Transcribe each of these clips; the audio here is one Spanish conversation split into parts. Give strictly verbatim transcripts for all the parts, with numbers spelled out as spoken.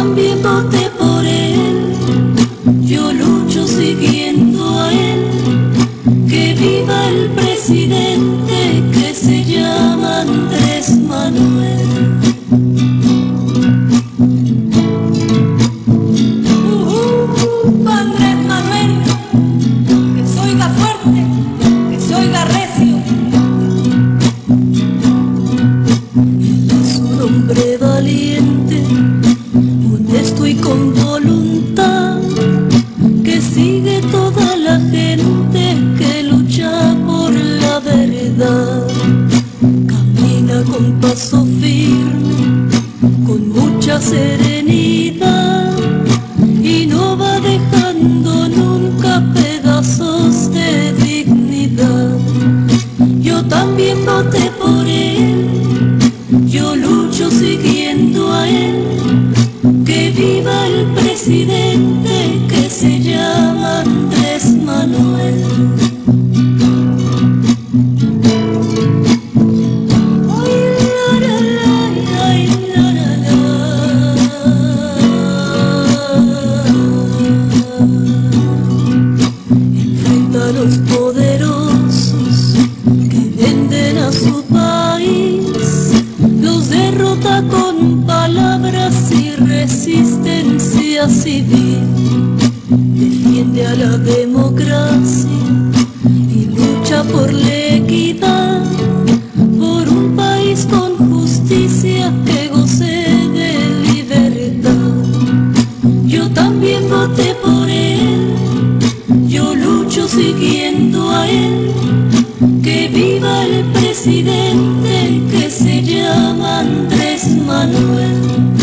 también voté por él, yo lucho siguiendo a él. Que viva el presidente que se llama Andrés Manuel. Uh, Andrés Manuel, que se oiga fuerte, que se oiga recio. Es un hombre valiente, honesto y con voluntad, que sigue toda la gente que lucha por la verdad. Camina con paso firme, con mucha serenidad, y no va dejando nunca pedazos de dignidad. Yo también voté por él, yo lucho siguiendo a él. Que viva el presidente que se llama Andrés Manuel. Enfrenta a los poderosos que venden a su país, los derrota con palabras y resistencia civil. Defiende a la democracia y lucha por la equidad, por un país con justicia que goce de libertad. Yo también voté por él, yo lucho siguiendo a él. Que viva el presidente que se llama Andrés Manuel.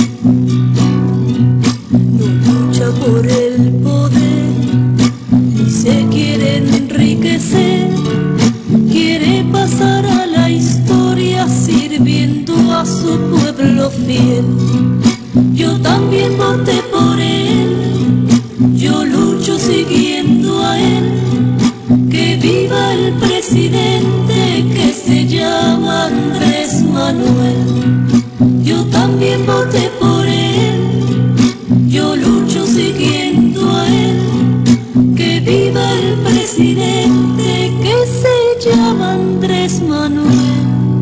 Por el poder y se quiere enriquecer, quiere pasar a la historia sirviendo a su pueblo fiel. Yo también voté por él, yo lucho siguiendo a él. Que viva el presidente que se llama Andrés Manuel. Yo también voté por él, yo lucho siguiendo a él. Que viva el presidente que se llama Andrés Manuel.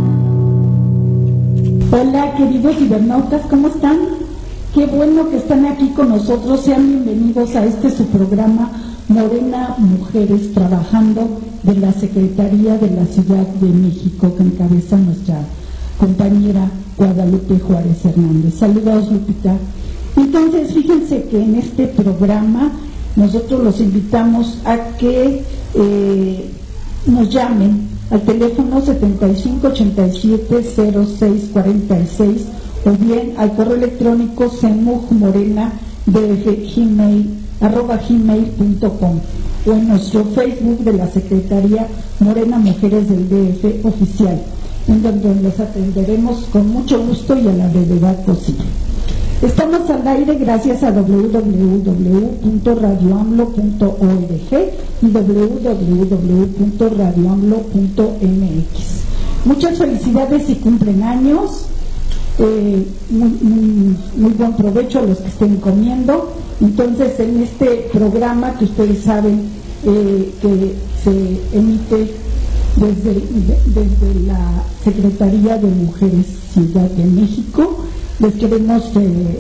Hola queridos cibernautas, ¿cómo están? Qué bueno que están aquí con nosotros. Sean bienvenidos a este su programa Morena Mujeres Trabajando, de la Secretaría de la Ciudad de México, que encabeza nuestra compañera Guadalupe Juárez Hernández. Saludos, Lupita. Entonces, fíjense que en este programa nosotros los invitamos a que eh, nos llamen al teléfono setenta y cinco ochenta y siete cero seis cuarenta y seis o bien al correo electrónico semujmorena df gmail arroba gmail punto com o en nuestro Facebook de la Secretaría Morena Mujeres del D F Oficial, en donde los atenderemos con mucho gusto y a la brevedad posible. Estamos al aire gracias a doble u doble u doble u punto radio amlo punto org y doble u doble u doble u punto radio amlo punto m x. Muchas felicidades y cumplen años. Eh, muy, muy, muy buen provecho a los que estén comiendo. Entonces, en este programa que ustedes saben eh, que se emite desde, de, desde la Secretaría de Mujeres Ciudad de México, les queremos eh,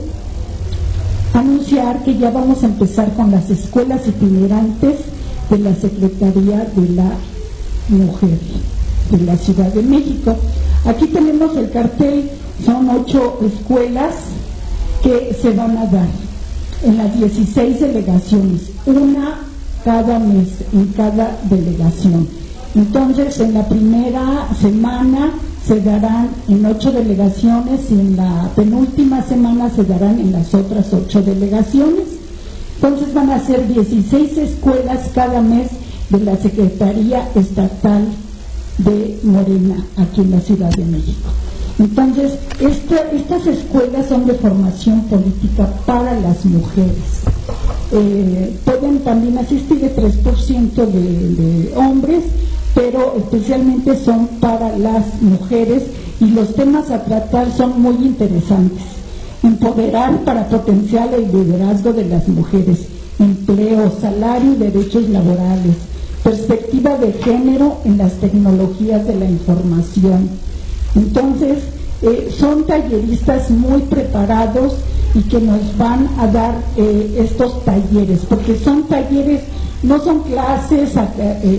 anunciar que ya vamos a empezar con las escuelas itinerantes de la Secretaría de la Mujer de la Ciudad de México. Aquí tenemos el cartel. Son ocho escuelas que se van a dar en las dieciséis delegaciones, una cada mes en cada delegación. Entonces, en la primera semana se darán en ocho delegaciones y en la penúltima semana se darán en las otras ocho delegaciones. Entonces van a ser dieciséis escuelas cada mes de la Secretaría Estatal de Morena aquí en la Ciudad de México. Entonces, esta, estas escuelas son de formación política para las mujeres. Eh, pueden también asistir el tres por ciento de, de hombres, pero especialmente son para las mujeres y los temas a tratar son muy interesantes. empoderar para potenciar el liderazgo de las mujeres, empleo, salario y derechos laborales, perspectiva de género en las tecnologías de la información. Entonces, eh, son talleristas muy preparados y que nos van a dar eh, estos talleres, porque son talleres, no son clases eh, eh,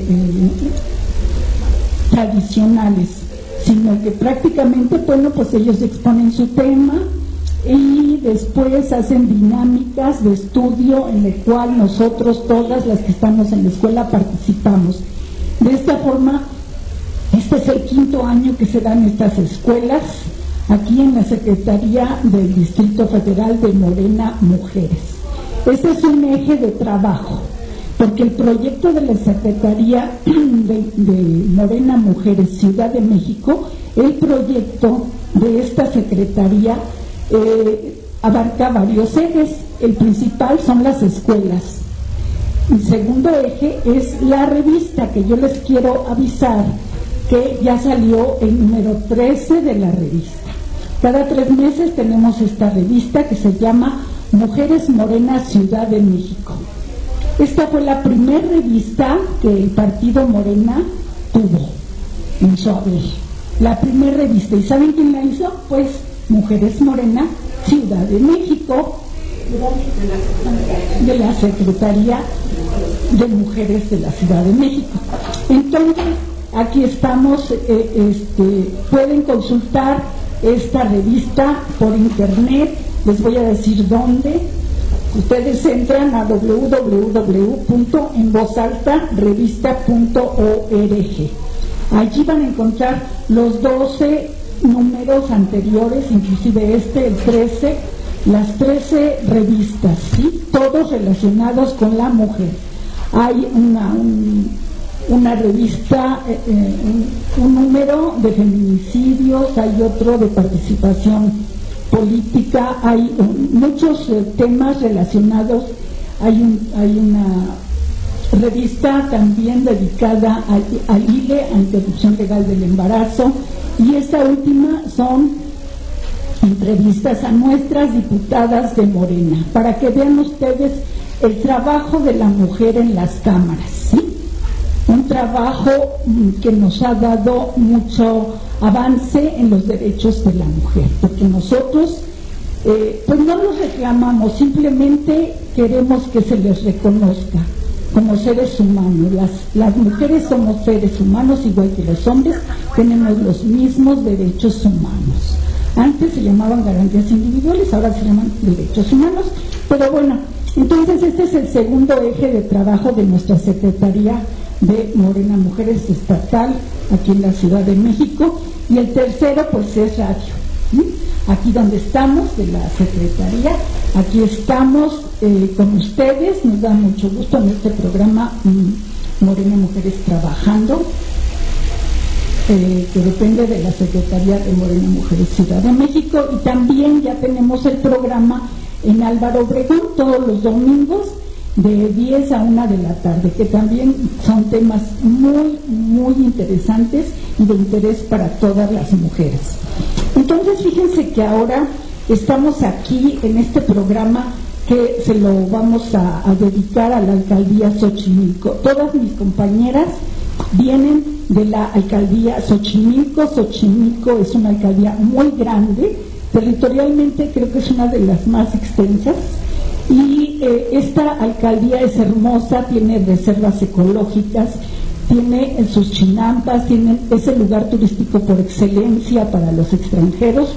tradicionales, sino que prácticamente, bueno, pues ellos exponen su tema y después hacen dinámicas de estudio en el cual nosotros, todas las que estamos en la escuela, participamos. De esta forma, este es el quinto año que se dan estas escuelas aquí en la Secretaría del Distrito Federal de Morena Mujeres. Este es un eje de trabajo, porque el proyecto de la Secretaría de, de Morena Mujeres Ciudad de México, el proyecto de esta Secretaría eh, abarca varios ejes. El principal son las escuelas. El segundo eje es la revista, que yo les quiero avisar que ya salió el número trece de la revista. Cada tres meses tenemos esta revista que se llama Mujeres Morenas Ciudad de México. Esta fue la primera revista que el partido Morena tuvo en su haber. La primera revista. ¿Y saben quién la hizo? Pues Mujeres Morena Ciudad de México, de la Secretaría de Mujeres de la Ciudad de México. Entonces, aquí estamos, eh, este, pueden consultar esta revista por internet, les voy a decir dónde. Ustedes entran a doble u doble u doble u punto en voz alta revista punto org. Allí van a encontrar los doce números anteriores, inclusive este, el trece, las trece revistas, ¿sí? Todos relacionados con la mujer. Hay una, un, una revista, eh, un, un número de feminicidios, hay otro de participación política, hay um, muchos eh, temas relacionados. Hay, un, hay una revista también dedicada al, al I L E, a interrupción legal del embarazo, y esta última son entrevistas a nuestras diputadas de Morena, para que vean ustedes el trabajo de la mujer en las cámaras, ¿sí? Un trabajo que nos ha dado mucho avance en los derechos de la mujer, porque nosotros eh, pues no los reclamamos, simplemente queremos que se les reconozca como seres humanos. Las, las mujeres somos seres humanos igual que los hombres, tenemos los mismos derechos humanos. Antes se llamaban garantías individuales, ahora se llaman derechos humanos, pero bueno, entonces este es el segundo eje de trabajo de nuestra Secretaría de Morena Mujeres Estatal aquí en la Ciudad de México, y el tercero pues es radio, ¿sí? Aquí donde estamos, de la Secretaría, aquí estamos eh, con ustedes, nos da mucho gusto en este programa mm, Morena Mujeres Trabajando, eh, que depende de la Secretaría de Morena Mujeres Ciudad de México, y también ya tenemos el programa en Álvaro Obregón todos los domingos de diez a una de la tarde, que también son temas muy, muy interesantes y de interés para todas las mujeres. Entonces, fíjense que ahora estamos aquí en este programa que se lo vamos a, a dedicar a la alcaldía Xochimilco. Todas mis compañeras vienen de la alcaldía Xochimilco. Xochimilco es una alcaldía muy grande, territorialmente creo que es una de las más extensas, y eh, esta alcaldía es hermosa, tiene reservas ecológicas, tiene en sus chinampas, tiene, es el lugar turístico por excelencia para los extranjeros,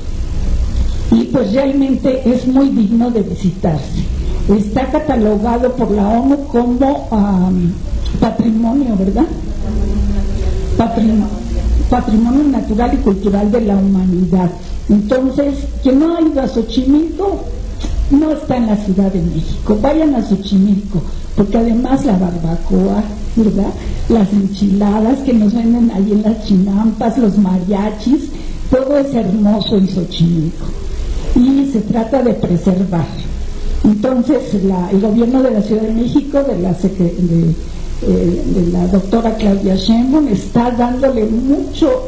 y pues realmente es muy digno de visitarse. Está catalogado por la ONU como um, patrimonio, ¿verdad? Patrimonio, patrimonio natural y cultural de la humanidad. Entonces, quien no ha ido a Xochimilco no está en la Ciudad de México. Vayan a Xochimilco, porque además la barbacoa, ¿verdad?, las enchiladas que nos venden ahí en las chinampas, los mariachis, todo es hermoso en Xochimilco y se trata de preservar. Entonces la, el gobierno de la Ciudad de México, de la, de, eh, de la doctora Claudia Sheinbaum, está dándole mucho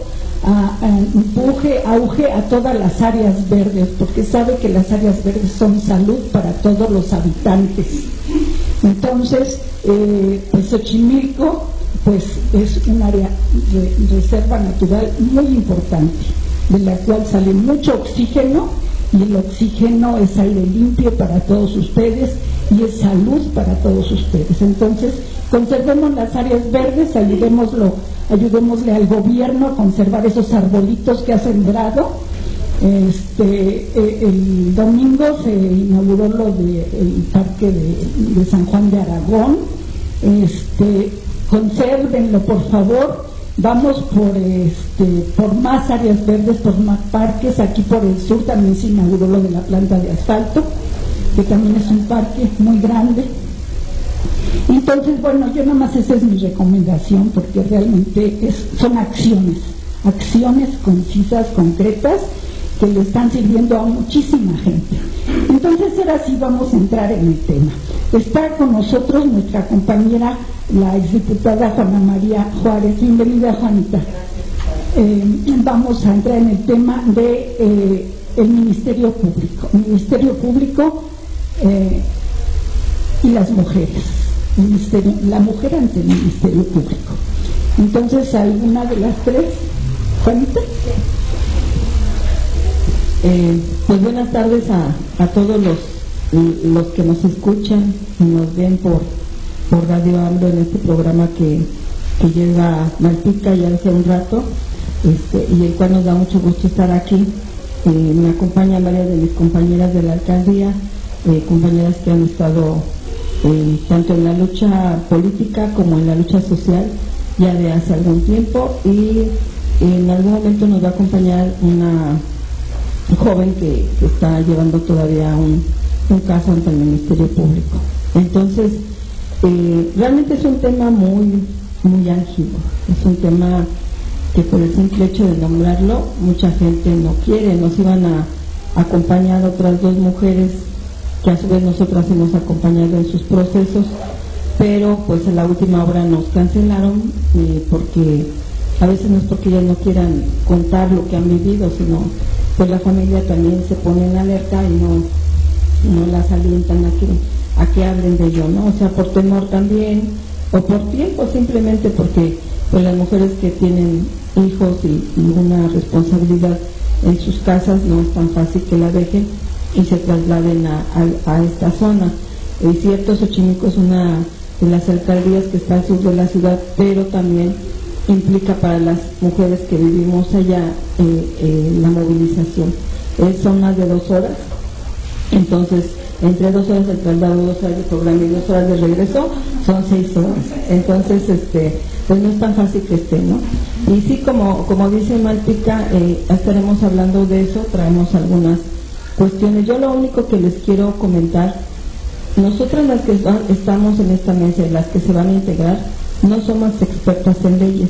a, a empuje, auge a todas las áreas verdes, porque sabe que las áreas verdes son salud para todos los habitantes. Entonces, eh, pues Xochimilco pues es un área de reserva natural muy importante, de la cual sale mucho oxígeno, y el oxígeno es aire limpio para todos ustedes y es salud para todos ustedes. Entonces, conservemos las áreas verdes, ayudémoslo, ayudémosle al gobierno a conservar esos arbolitos que ha sembrado. Este, eh, el domingo se inauguró lo de el parque de, de San Juan de Aragón. Este, consérvenlo, por favor. Vamos por este por más áreas verdes, por más parques. Aquí por el sur también se inauguró lo de la planta de asfalto, que también es un parque muy grande. Entonces, bueno, yo nada más esa es mi recomendación, porque realmente es, son acciones, acciones concisas, concretas, que le están sirviendo a muchísima gente. Entonces, ahora sí vamos a entrar en el tema. Está con nosotros nuestra compañera, la exdiputada Juana María Juárez. Bienvenida, Juanita. Eh, vamos a entrar en el tema de eh, el Ministerio Público. Ministerio Público eh, y las mujeres. Ministerio, la mujer ante el Ministerio Público. Entonces, ¿alguna de las tres? ¿Juanita? Eh, pues buenas tardes a, a todos los, los que nos escuchan y nos ven por, por Radio AMLO en este programa que, que lleva Malpica ya hace un rato, este, y el cual nos da mucho gusto estar aquí. Eh, me acompañan varias de mis compañeras de la alcaldía, eh, compañeras que han estado eh, tanto en la lucha política como en la lucha social ya de hace algún tiempo, y en algún momento nos va a acompañar una joven que, que está llevando todavía un, un caso ante el Ministerio Público. Entonces, eh, realmente es un tema muy, muy álgido, es un tema que por el simple hecho de nombrarlo, mucha gente no quiere. Nos iban a acompañar otras dos mujeres que a su vez nosotras hemos acompañado en sus procesos, pero pues en la última hora nos cancelaron, eh, porque a veces no es porque ellas no quieran contar lo que han vivido, sino pues la familia también se pone en alerta y no, no las alientan a que, a que hablen de ello, ¿no? O sea, por temor también, o por tiempo, simplemente porque pues las mujeres que tienen hijos y, y una responsabilidad en sus casas, no es tan fácil que la dejen y se trasladen a, a, a esta zona. Es cierto, Xochimilco es una de las alcaldías que está al sur de la ciudad, pero también implica para las mujeres que vivimos allá eh, eh, la movilización. Es, son más de dos horas, entonces entre dos horas de traslado, dos horas de programa y dos horas de regreso, son seis horas. Entonces, este, pues no es tan fácil que esté, ¿no? Y sí, como, como dice Malpica, eh, estaremos hablando de eso, traemos algunas cuestiones. Yo lo único que les quiero comentar, nosotras las que estamos en esta mesa y las que se van a integrar, no somos expertas en leyes,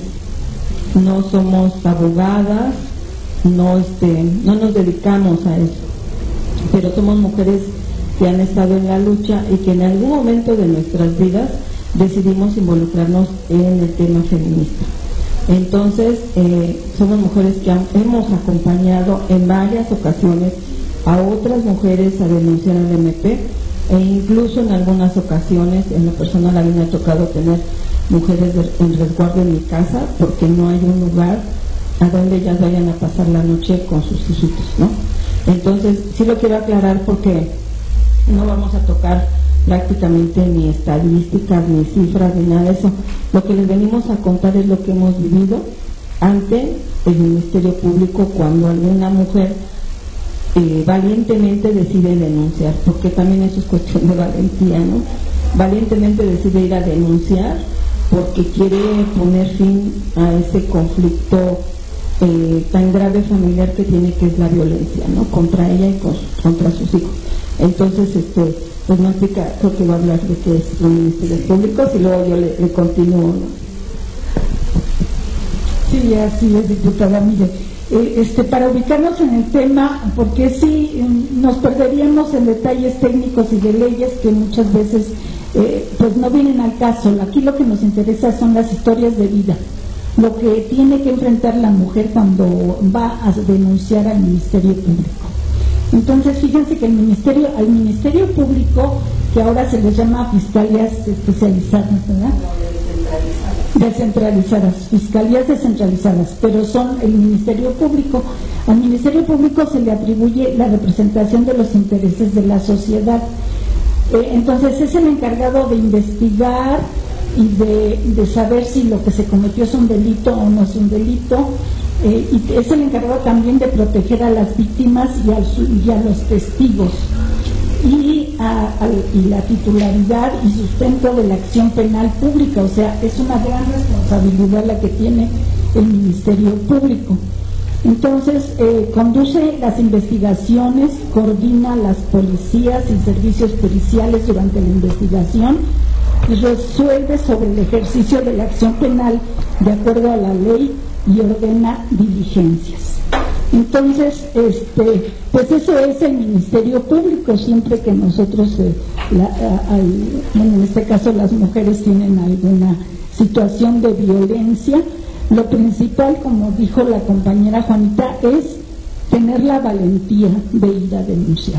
no somos abogadas, no, este, no nos dedicamos a eso, pero somos mujeres que han estado en la lucha y que en algún momento de nuestras vidas decidimos involucrarnos en el tema feminista. Entonces, eh, somos mujeres que han, hemos acompañado en varias ocasiones a otras mujeres a denunciar al M P, e incluso en algunas ocasiones, en lo personal a mí me ha tocado tener mujeres de, en resguardo en mi casa, porque no hay un lugar a donde ellas vayan a pasar la noche con sus hijitos, ¿no? Entonces, sí lo quiero aclarar porque no vamos a tocar prácticamente ni estadísticas, ni cifras, ni nada de eso. Lo que les venimos a contar es lo que hemos vivido ante el Ministerio Público cuando alguna mujer eh, valientemente decide denunciar, porque también eso es cuestión de valentía, ¿no? Valientemente decide ir a denunciar porque quiere poner fin a ese conflicto eh, tan grave familiar que tiene, que es la violencia, ¿no? Contra ella y con, contra sus hijos. Entonces, este, pues Malpica creo que va a hablar de qué es los ministerios públicos y luego yo le, le continúo, ¿no? Sí, así es, diputada. Mire, eh, este, para ubicarnos en el tema, porque sí nos perderíamos en detalles técnicos y de leyes que muchas veces eh, pues no vienen al caso. Aquí lo que nos interesa son las historias de vida, lo que tiene que enfrentar la mujer cuando va a denunciar al Ministerio Público. Entonces, fíjense que el Ministerio, al Ministerio Público, que ahora se les llama fiscalías especializadas, ¿verdad? Descentralizadas, fiscalías descentralizadas, pero son el Ministerio Público. Al Ministerio Público se le atribuye la representación de los intereses de la sociedad. Eh, entonces es el encargado de investigar y de, de saber si lo que se cometió es un delito o no es un delito, eh, y es el encargado también de proteger a las víctimas y, al, y a los testigos. Y, a, a, y la titularidad y sustento de la acción penal pública, o sea, es una gran responsabilidad la que tiene el Ministerio Público. Entonces, eh, conduce las investigaciones, coordina las policías y servicios periciales durante la investigación y resuelve sobre el ejercicio de la acción penal de acuerdo a la ley y ordena diligencias. Entonces, este, pues eso es el Ministerio Público. Siempre que nosotros, eh, la, a, a, bueno, en este caso las mujeres tienen alguna situación de violencia, lo principal, como dijo la compañera Juanita, es tener la valentía de ir a denunciar.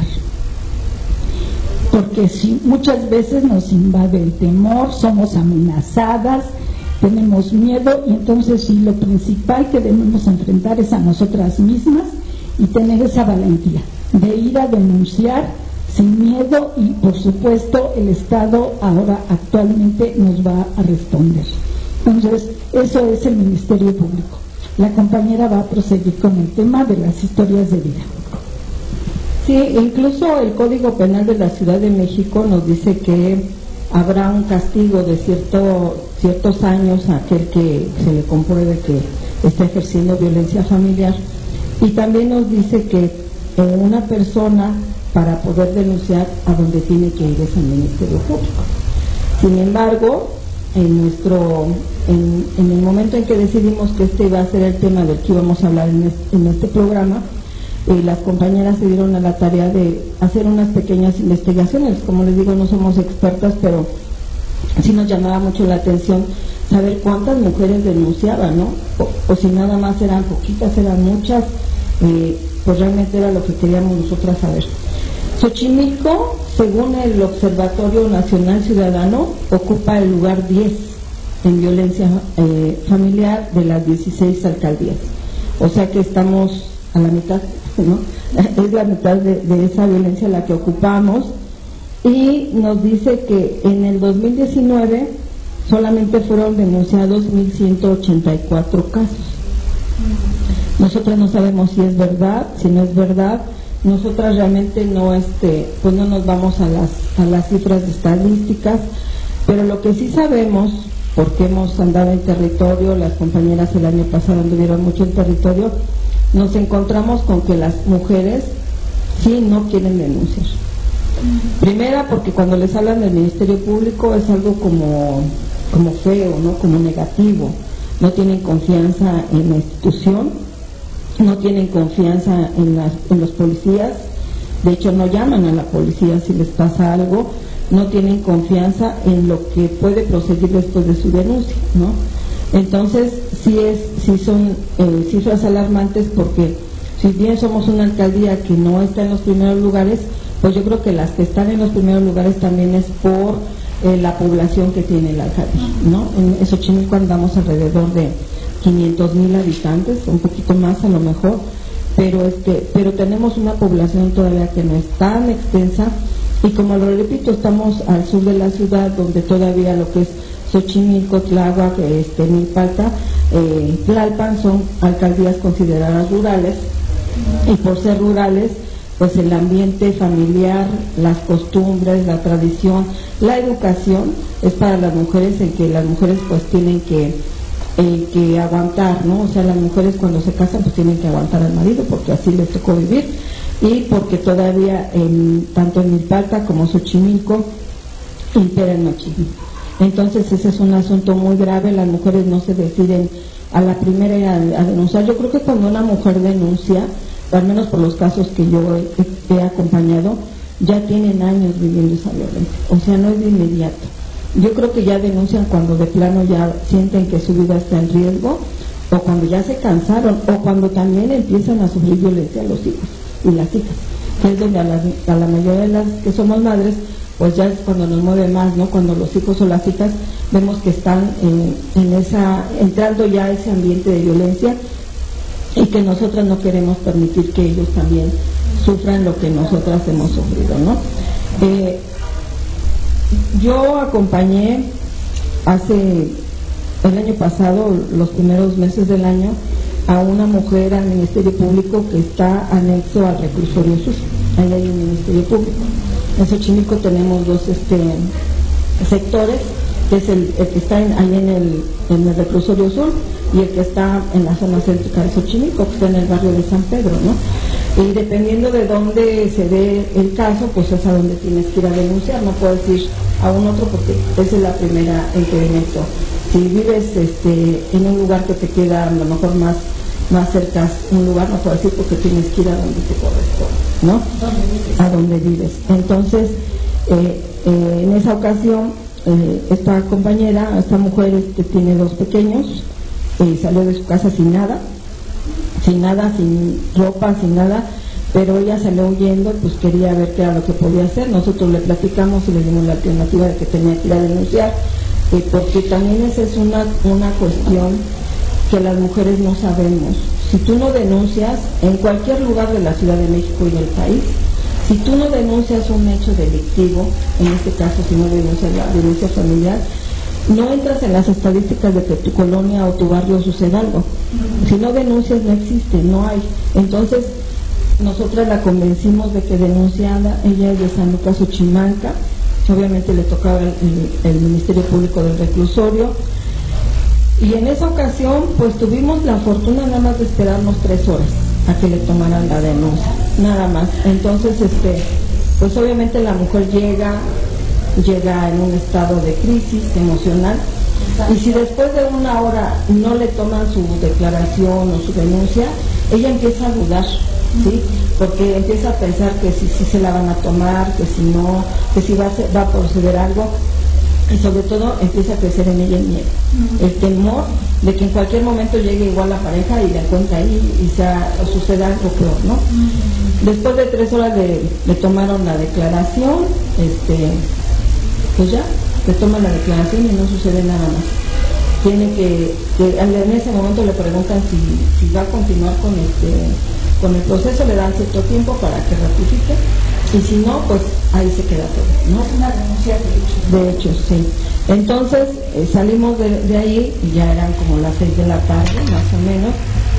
Porque si muchas veces nos invade el temor, somos amenazadas, tenemos miedo, y entonces sí, lo principal que debemos enfrentar es a nosotras mismas y tener esa valentía de ir a denunciar sin miedo, y por supuesto el Estado ahora actualmente nos va a responder. Entonces eso es el Ministerio Público. La compañera va a proseguir con el tema de las historias de vida. Sí, incluso el Código Penal de la Ciudad de México nos dice que habrá un castigo de cierto, ciertos años a aquel que se le compruebe que está ejerciendo violencia familiar, y también nos dice que eh, una persona, para poder denunciar, a donde tiene que ir es al Ministerio Público. Sin embargo, en nuestro en, en el momento en que decidimos que este iba a ser el tema del que íbamos a hablar en este, en este programa, eh, las compañeras se dieron a la tarea de hacer unas pequeñas investigaciones. Como les digo, no somos expertas, pero sí nos llamaba mucho la atención saber cuántas mujeres denunciaban, ¿no? O, o si nada más eran poquitas, eran muchas, eh, pues realmente era lo que queríamos nosotras saber. Xochimilco, según el Observatorio Nacional Ciudadano, ocupa el lugar diez en violencia eh, familiar de las dieciséis alcaldías. O sea que estamos a la mitad, ¿no? Es la mitad de, de esa violencia la que ocupamos, y nos dice que en el dos mil diecinueve solamente fueron denunciados mil ciento ochenta y cuatro casos. Nosotros no sabemos si es verdad, si no es verdad. Nosotras realmente no este pues no nos vamos a las a las cifras estadísticas, pero lo que sí sabemos, porque hemos andado en territorio, las compañeras el año pasado anduvieron mucho en territorio, nos encontramos con que las mujeres sí no quieren denunciar. Primera, porque cuando les hablan del Ministerio Público es algo como como feo, ¿no? Como negativo. No tienen confianza en la institución, no tienen confianza en, las, en los policías, de hecho no llaman a la policía si les pasa algo, no tienen confianza en lo que puede proceder después de su denuncia, ¿no? Entonces sí es, sí son eh, cifras alarmantes, porque si bien somos una alcaldía que no está en los primeros lugares, pues yo creo que las que están en los primeros lugares también es por eh, la población que tiene la alcaldía, ¿no? En Xochimilco andamos alrededor de quinientos mil habitantes, un poquito más a lo mejor, pero este, pero tenemos una población todavía que no es tan extensa, y como lo repito, estamos al sur de la ciudad, donde todavía lo que es Xochimilco, Tláhuac, este, Milpalta, eh, Tlalpan son alcaldías consideradas rurales, y por ser rurales, pues el ambiente familiar, las costumbres, la tradición, la educación es para las mujeres, en que las mujeres pues tienen que Eh, que aguantar, ¿no? O sea, las mujeres cuando se casan pues tienen que aguantar al marido, porque así les tocó vivir, y porque todavía en, tanto en Milpalta como Xochimilco impera el machismo. Entonces ese es un asunto muy grave. Las mujeres no se deciden a la primera a, a denunciar. Yo creo que cuando una mujer denuncia, al menos por los casos que yo he, he acompañado, ya tienen años viviendo esa violencia, o sea, no es de inmediato. Yo creo que ya denuncian cuando de plano ya sienten que su vida está en riesgo, o cuando ya se cansaron, o cuando también empiezan a sufrir violencia los hijos y las hijas, que es donde a la, a la mayoría de las que somos madres, pues ya es cuando nos mueve más, ¿no? Cuando los hijos o las hijas vemos que están en, en esa, entrando ya a ese ambiente de violencia, y que nosotras no queremos permitir que ellos también sufran lo que nosotras hemos sufrido, ¿no? Eh, yo acompañé hace el año pasado, los primeros meses del año, a una mujer al Ministerio Público que está anexo al Reclusorio Sur. Ahí hay un Ministerio Público. En Xochimilco tenemos dos este, sectores, que es el, el que está en, ahí en el, en el Reclusorio Sur, y el que está en la zona céntrica de Xochimilco, que está en el barrio de San Pedro, ¿no? Y dependiendo de dónde se dé el caso, pues es a donde tienes que ir a denunciar, no puedes ir a un otro porque esa es la primera en que meto. Si vives este, en un lugar que te queda a lo mejor más, más cerca, un lugar, no puedes ir porque tienes que ir a donde te corresponde, ¿no? A donde vives. Entonces, eh, eh, en esa ocasión, eh, esta compañera, esta mujer este, tiene dos pequeños, eh, salió de su casa sin nada, sin nada, sin ropa, sin nada, pero ella salió huyendo, pues quería ver qué era lo que podía hacer. Nosotros le platicamos y le dimos la alternativa de que tenía que ir a denunciar, eh, porque también esa es una, una cuestión que las mujeres no sabemos. Si tú no denuncias, en cualquier lugar de la Ciudad de México y del país, si tú no denuncias un hecho delictivo, en este caso si no denuncias la violencia familiar, no entras en las estadísticas de que tu colonia o tu barrio suceda algo. Si no denuncias, no existe, no hay. Entonces, nosotras la convencimos de que denunciara. Ella es de San Lucas, Xochimanca, obviamente le tocaba el, el, el Ministerio Público del Reclusorio, y en esa ocasión pues tuvimos la fortuna nada más de esperarnos tres horas a que le tomaran la denuncia, nada más. Entonces, este, pues obviamente la mujer llega llega en un estado de crisis emocional, y si después de una hora no le toman su declaración o su denuncia, ella empieza a dudar, ¿sí? Porque empieza a pensar que si, si se la van a tomar, que si no, que si va a, ser, va a proceder algo, y sobre todo empieza a crecer en ella el miedo, el temor de que en cualquier momento llegue igual la pareja y la encuentre ahí y sea, o suceda algo peor, ¿no? Después de tres horas le, le tomaron la declaración, este pues ya, le toman la declaración y no sucede nada más. Tiene que, que en ese momento le preguntan si, si va a continuar con este con el proceso, le dan cierto tiempo para que ratifique, y si no, pues ahí se queda todo, ¿no? Es una denuncia de hecho. De hecho, sí. Entonces, eh, salimos de, de ahí, y ya eran como las seis de la tarde, más o menos,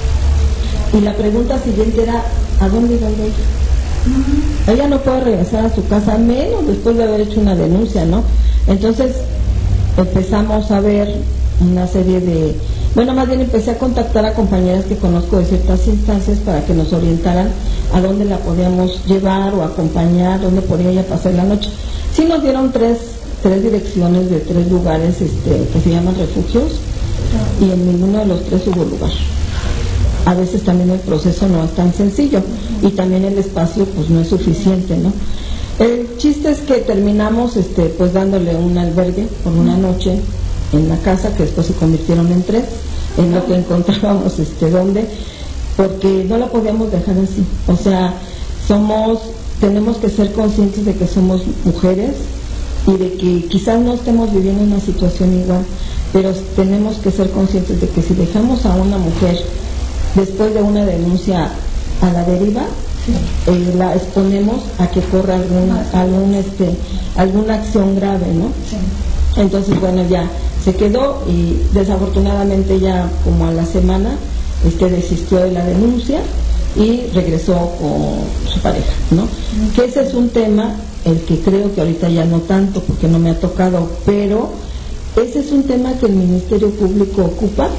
y la pregunta siguiente era, ¿a dónde iba a ir? Uh-huh. Ella no puede regresar a su casa, menos después de haber hecho una denuncia, ¿no? Entonces empezamos a ver una serie de, bueno, más bien empecé a contactar a compañeras que conozco de ciertas instancias para que nos orientaran a dónde la podíamos llevar o acompañar, dónde podía ella pasar la noche. Sí nos dieron tres, tres direcciones de tres lugares este, que se llaman refugios, y en ninguno de los tres hubo lugar. A veces también el proceso no es tan sencillo, y también el espacio pues no es suficiente, ¿no? El chiste es que terminamos este, pues dándole un albergue por una noche en la casa, que después se convirtieron en tres, en lo que encontrábamos este donde, porque no la podíamos dejar así. O sea, somos, tenemos que ser conscientes de que somos mujeres y de que quizás no estemos viviendo una situación igual, pero tenemos que ser conscientes de que si dejamos a una mujer después de una denuncia a la deriva, eh, la exponemos a que corra alguna, algún, este, alguna acción grave, ¿no? Entonces, bueno, ya se quedó, y desafortunadamente ya como a la semana este, desistió de la denuncia y regresó con su pareja, ¿no? Uh-huh. Que ese es un tema, el que creo que ahorita ya no tanto porque no me ha tocado, pero ese es un tema que el Ministerio Público ocupa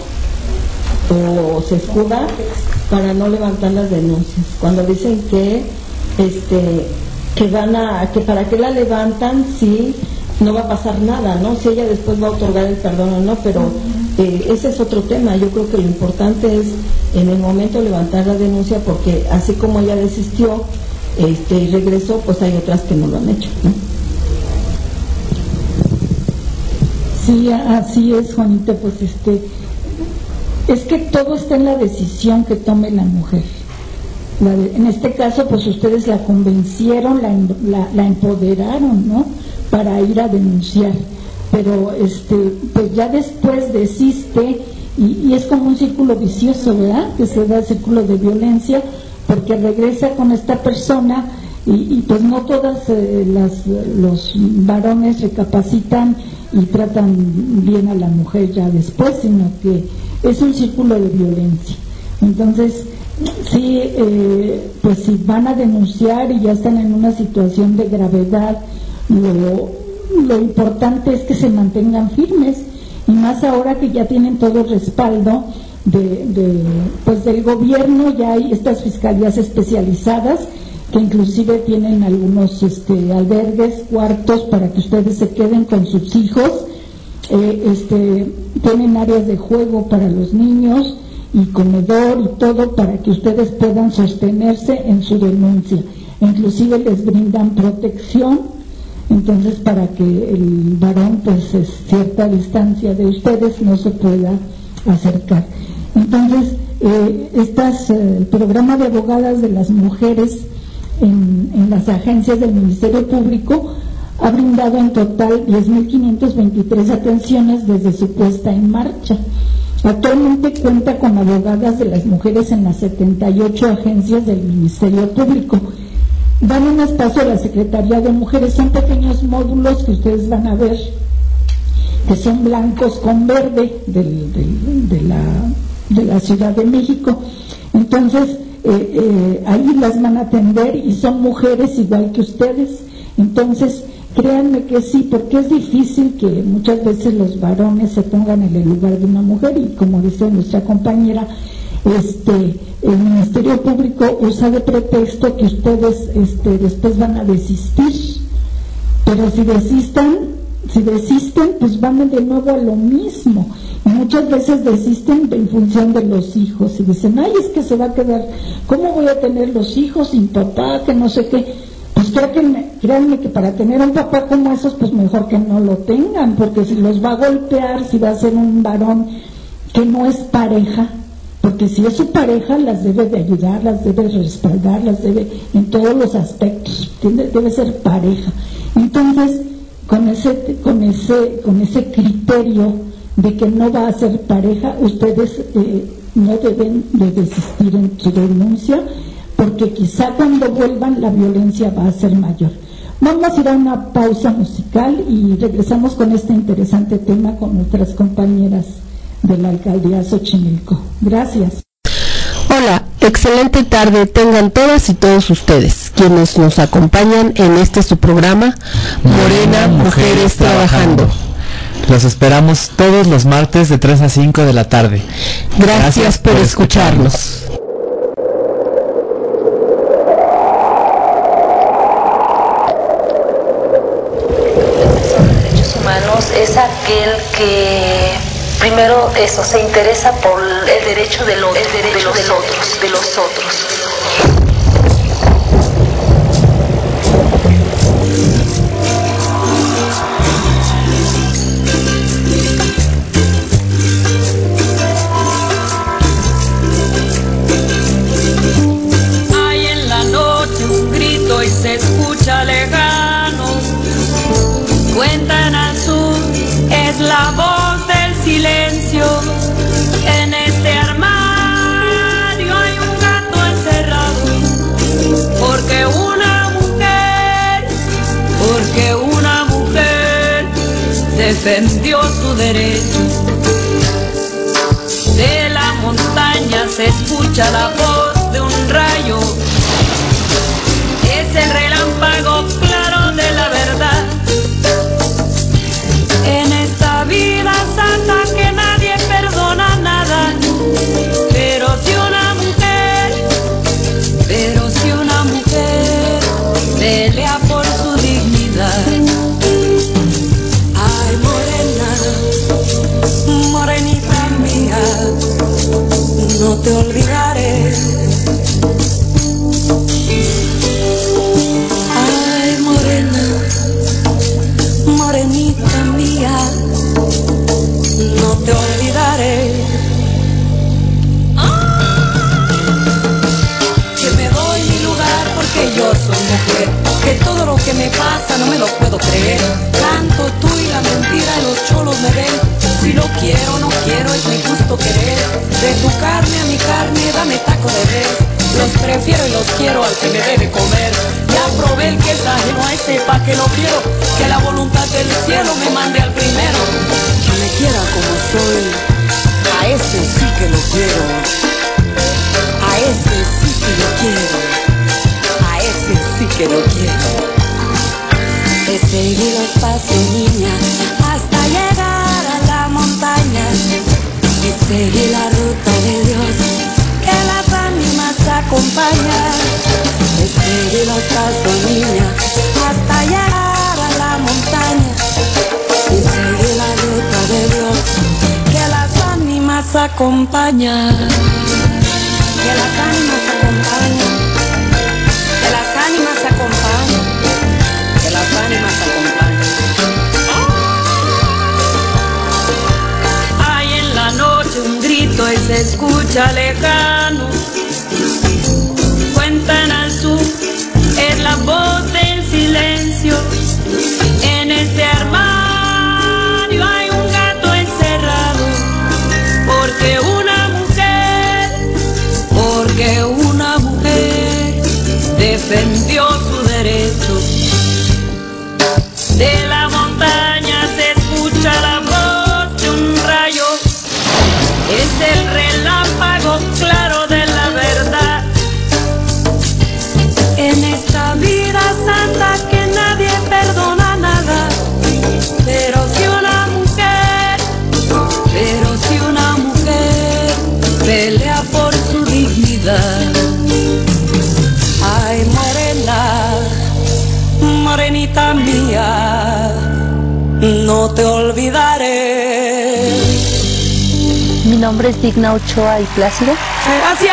o se escuda para no levantar las denuncias. Cuando dicen que este que van a, que para qué la levantan si no va a pasar nada, ¿no? Si ella después va a otorgar el perdón o no, pero eh, ese es otro tema. Yo creo que lo importante es en el momento levantar la denuncia, porque así como ella desistió este, y regresó, pues hay otras que no lo han hecho, ¿no? Sí, así es, Juanita. Pues este es que todo está en la decisión que tome la mujer. La de, en este caso, pues ustedes la convencieron, la, la, la empoderaron, ¿no?, para ir a denunciar, pero este, pues ya después desiste y, y es como un círculo vicioso, ¿verdad?, que se da el círculo de violencia, porque regresa con esta persona y, y pues no todas eh, las, los varones recapacitan y tratan bien a la mujer ya después, sino que es un círculo de violencia. Entonces, sí, eh, pues si van a denunciar y ya están en una situación de gravedad, lo, lo importante es que se mantengan firmes, y más ahora que ya tienen todo el respaldo de, de, pues del gobierno. Ya hay estas fiscalías especializadas que inclusive tienen algunos este, albergues, cuartos para que ustedes se queden con sus hijos, eh, este, tienen áreas de juego para los niños y comedor y todo para que ustedes puedan sostenerse en su denuncia. Inclusive les brindan protección, entonces para que el varón, pues es cierta distancia de ustedes, no se pueda acercar. Entonces, eh, estas, eh, el programa de abogadas de las mujeres en, en las agencias del Ministerio Público ha brindado en total diez mil quinientas veintitrés atenciones desde su puesta en marcha. Actualmente cuenta con abogadas de las mujeres en las setenta y ocho agencias del Ministerio Público. Dan un espacio a la Secretaría de Mujeres, son pequeños módulos que ustedes van a ver, que son blancos con verde del, del, de, la, de la Ciudad de México. Entonces, eh, eh, ahí las van a atender y son mujeres igual que ustedes. Entonces, créanme que sí, porque es difícil que muchas veces los varones se pongan en el lugar de una mujer, y como dice nuestra compañera, este, el Ministerio Público usa de pretexto que ustedes este, después van a desistir, pero si desistan, si desisten, pues van de nuevo a lo mismo, y muchas veces desisten en función de los hijos, y dicen, ay, es que se va a quedar, ¿cómo voy a tener los hijos sin papá, que no sé qué? Pues creo que, créanme que para tener un papá como esos, pues mejor que no lo tengan, porque si los va a golpear, si va a ser un varón que no es pareja, porque si es su pareja, las debe de ayudar, las debe de respaldar, las debe en todos los aspectos, debe, debe ser pareja. Entonces, con ese, con ese, con ese criterio de que no va a ser pareja, ustedes eh, no deben de desistir en su denuncia, porque quizá cuando vuelvan la violencia va a ser mayor. Vamos a ir a una pausa musical y regresamos con este interesante tema con nuestras compañeras de la Alcaldía Xochimilco. Gracias. Hola, excelente tarde tengan todas y todos ustedes, quienes nos acompañan en este su programa, Morena Mujeres Trabajando. Los esperamos todos los martes de tres a cinco de la tarde. Gracias, Gracias por, por escucharnos. escucharnos. Es aquel que primero eso se interesa por el derecho de los, el derecho de los otros, de los otros. Hay en la noche un grito y se escucha lejano. Cuentan al sur, es la voz del silencio. En este armario hay un gato encerrado. Porque una mujer, porque una mujer defendió su derecho. De la montaña se escucha la voz de un rayo. Es el relámpago claro de la verdad. En esta vida santa que nadie perdona nada, pero si una mujer, pero si una mujer pelea por su dignidad. Ay, morena, morenita mía, no te olvidaré. mujer, que todo lo que me pasa no me lo puedo creer. Tanto tú y la mentira y los cholos me ven. Si lo quiero, no quiero, es mi gusto querer. De tu carne a mi carne, dame taco de res. Los prefiero y los quiero al que me debe comer. Ya probé el que es ajeno a ese pa' que lo quiero. Que la voluntad del cielo me mande al primero. Que me quiera como soy, a ese sí que lo quiero. A ese sí que lo quiero. A ese sí que lo quiero. He seguido los pasos, niña, hasta llegar a la montaña. Y seguí la ruta de Dios, que las ánimas acompañan. He seguido los pasos, niña, hasta llegar a la montaña. Y seguí la ruta de Dios, que las ánimas acompañan. Que las ánimas acompañan. Que las ánimas acompañan. Que las ánimas acompañan. Hay en la noche un grito y se escucha lejano. Cuentan al sur, es la voz del silencio. En este armario hay un gato encerrado. Porque una mujer, porque una mujer defendió su derecho. De la montaña se escucha la voz de un rayo. Es el relámpago claro de la verdad. En esta vida santa que nadie perdona nada. Pero si una mujer, pero si una mujer pelea por su dignidad. Ay, morena, morenita mía, no te olvidaré. Mi nombre es Digna Ochoa y Plácido. Gracias.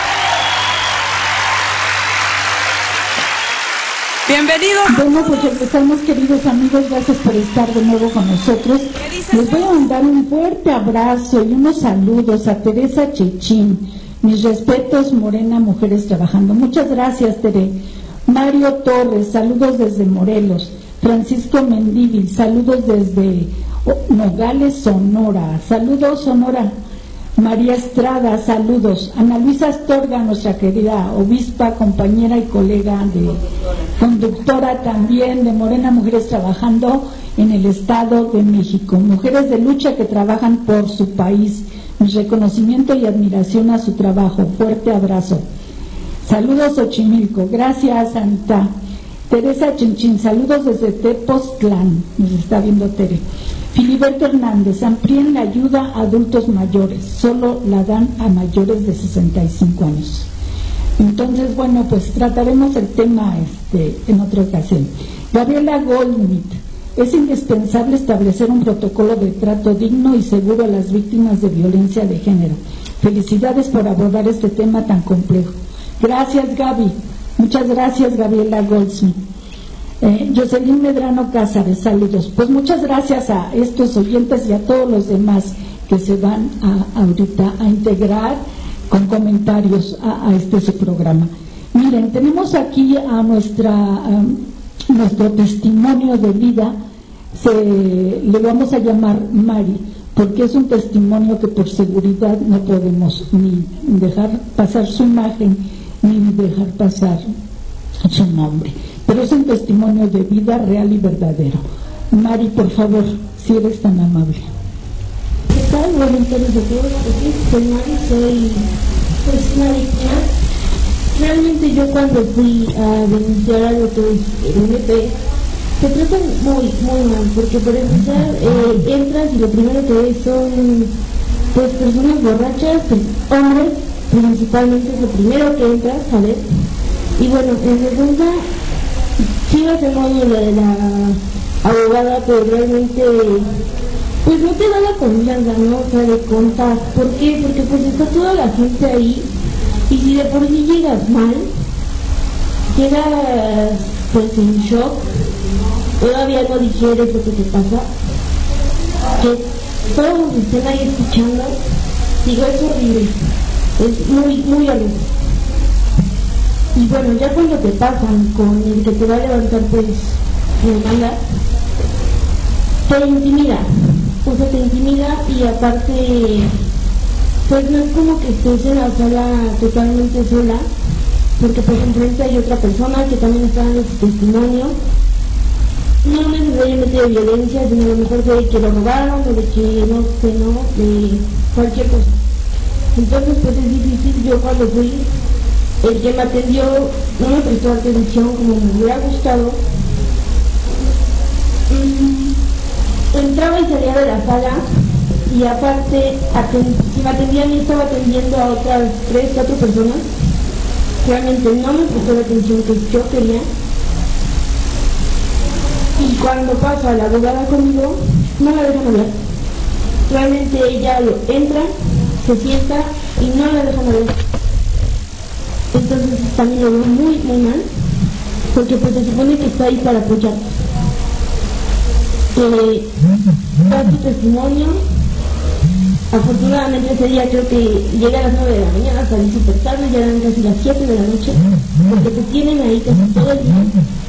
Bienvenidos. Bueno, pues regresamos, queridos amigos, gracias por estar de nuevo con nosotros. Les voy a mandar un fuerte abrazo y unos saludos a Teresa Chechín. Mis respetos, Morena Mujeres Trabajando. Muchas gracias, Tere. Mario Torres, saludos desde Morelos. Francisco Mendívil, saludos desde Nogales, Sonora. Saludos, Sonora. María Estrada, saludos. Ana Luisa Astorga, nuestra querida obispa, compañera y colega de conductora también de Morena Mujeres Trabajando en el Estado de México. Mujeres de lucha que trabajan por su país. Mi reconocimiento y admiración a su trabajo. Fuerte abrazo. Saludos, Xochimilco. Gracias, Anita. Teresa Chinchín, saludos desde Tepoztlán. Nos está viendo Tere. Filiberto Hernández, amplíen la ayuda a adultos mayores, solo la dan a mayores de sesenta y cinco años. Entonces, bueno, pues trataremos el tema este, en otra ocasión. Gabriela Goldschmidt, es indispensable establecer un protocolo de trato digno y seguro a las víctimas de violencia de género. Felicidades por abordar este tema tan complejo. Gracias, Gaby. Muchas gracias, Gabriela Goldschmidt. Eh, Jocelyn Medrano Cázares, saludos. Pues muchas gracias a estos oyentes y a todos los demás que se van a, ahorita a integrar con comentarios a, a este su programa. Miren, tenemos aquí a nuestra um, nuestro testimonio de vida, se, le vamos a llamar Mari, porque es un testimonio que por seguridad no podemos ni dejar pasar su imagen ni dejar pasar su nombre. Pero es un testimonio de vida real y verdadero. Mari, por favor, si eres tan amable. ¿Qué tal? Buenas tardes a todos. Soy Mari, soy pues Mari. Realmente yo cuando fui a denunciar algo que es el M P, te tratan muy, muy mal, porque por empezar eh, entras y lo primero que ves son pues personas borrachas, hombres principalmente, es lo primero que entras a ver. Y bueno, en segunda, sí vas de modo la de la abogada, pero realmente pues no te da la confianza, ¿no? O sea, de contar. ¿Por qué? Porque pues está toda la gente ahí, y si de por sí llegas mal, llegas pues en shock, todavía no digieres lo que te pasa, que todos estén ahí escuchando, digo, es horrible, es muy, muy horrible. Y bueno, ya cuando te pasan con el que te va a levantar pues de mala, te intimida, o sea, te intimida y aparte pues no es como que estés en la sala totalmente sola, porque pues enfrente hay otra persona que también está dando su testimonio, no necesariamente de violencia, sino a lo mejor de que lo robaron o de que no sé, no, de cualquier cosa. Entonces pues es difícil. Yo cuando fui, el que me atendió no me prestó atención como me hubiera gustado. Mm, entraba y salía de la sala y aparte, si me atendía a mí estaba atendiendo a otras tres, cuatro personas. Realmente no me prestó la atención que yo quería. Y cuando pasa la abogada conmigo, no la dejan hablar. Realmente ella entra, se sienta y no la dejan hablar. Entonces también lo veo muy, muy mal, porque pues se supone que está ahí para apoyar. Eh, da su testimonio. Afortunadamente ese día creo que llega a las nueve de la mañana, salí súper tarde, ya eran casi las siete de la noche, porque te tienen ahí casi todo el día.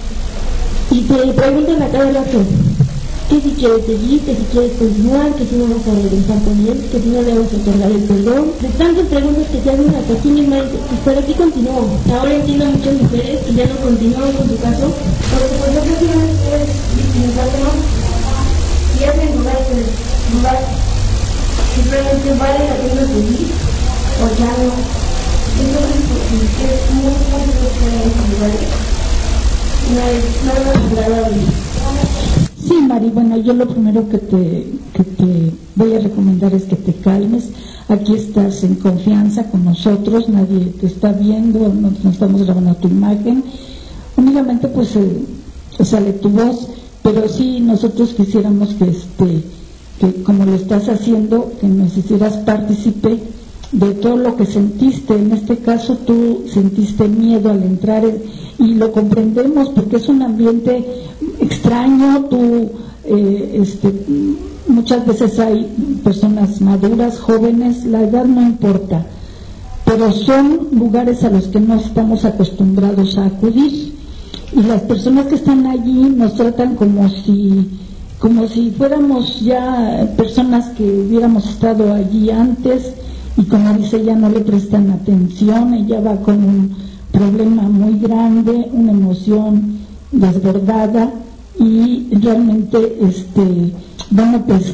Y te preguntan a cada rato que si quieres seguir, que si quieres continuar, que si no vas a regresar con él, que si no le vas a otorgar el perdón. De tantas preguntas que te hacen hasta aquí misma, pero aquí continúo. Ahora entiendo a muchas mujeres y ya no continúan con su caso, porque pues no sé si no es victimizarte, ¿no? Y hacen lugar en el lugar, simplemente vale la pena seguir o ya no. Entonces pues es muy fácil estar en esos lugares. No es nada agradable. Sí, Mari, bueno, yo lo primero que te, que te voy a recomendar es que te calmes. Aquí estás en confianza con nosotros, nadie te está viendo, no, no estamos grabando tu imagen, únicamente pues eh, sale tu voz, pero sí nosotros quisiéramos que, este, que como lo estás haciendo, que nos hicieras partícipe de todo lo que sentiste. En este caso tú sentiste miedo al entrar y lo comprendemos porque es un ambiente extraño. Tú eh, este, muchas veces hay personas maduras, jóvenes, la edad no importa, pero son lugares a los que no estamos acostumbrados a acudir, y las personas que están allí nos tratan como si como si fuéramos ya personas que hubiéramos estado allí antes, y como dice, ella no le prestan atención, ella va con un problema muy grande, una emoción desbordada, y realmente, este, bueno, pues,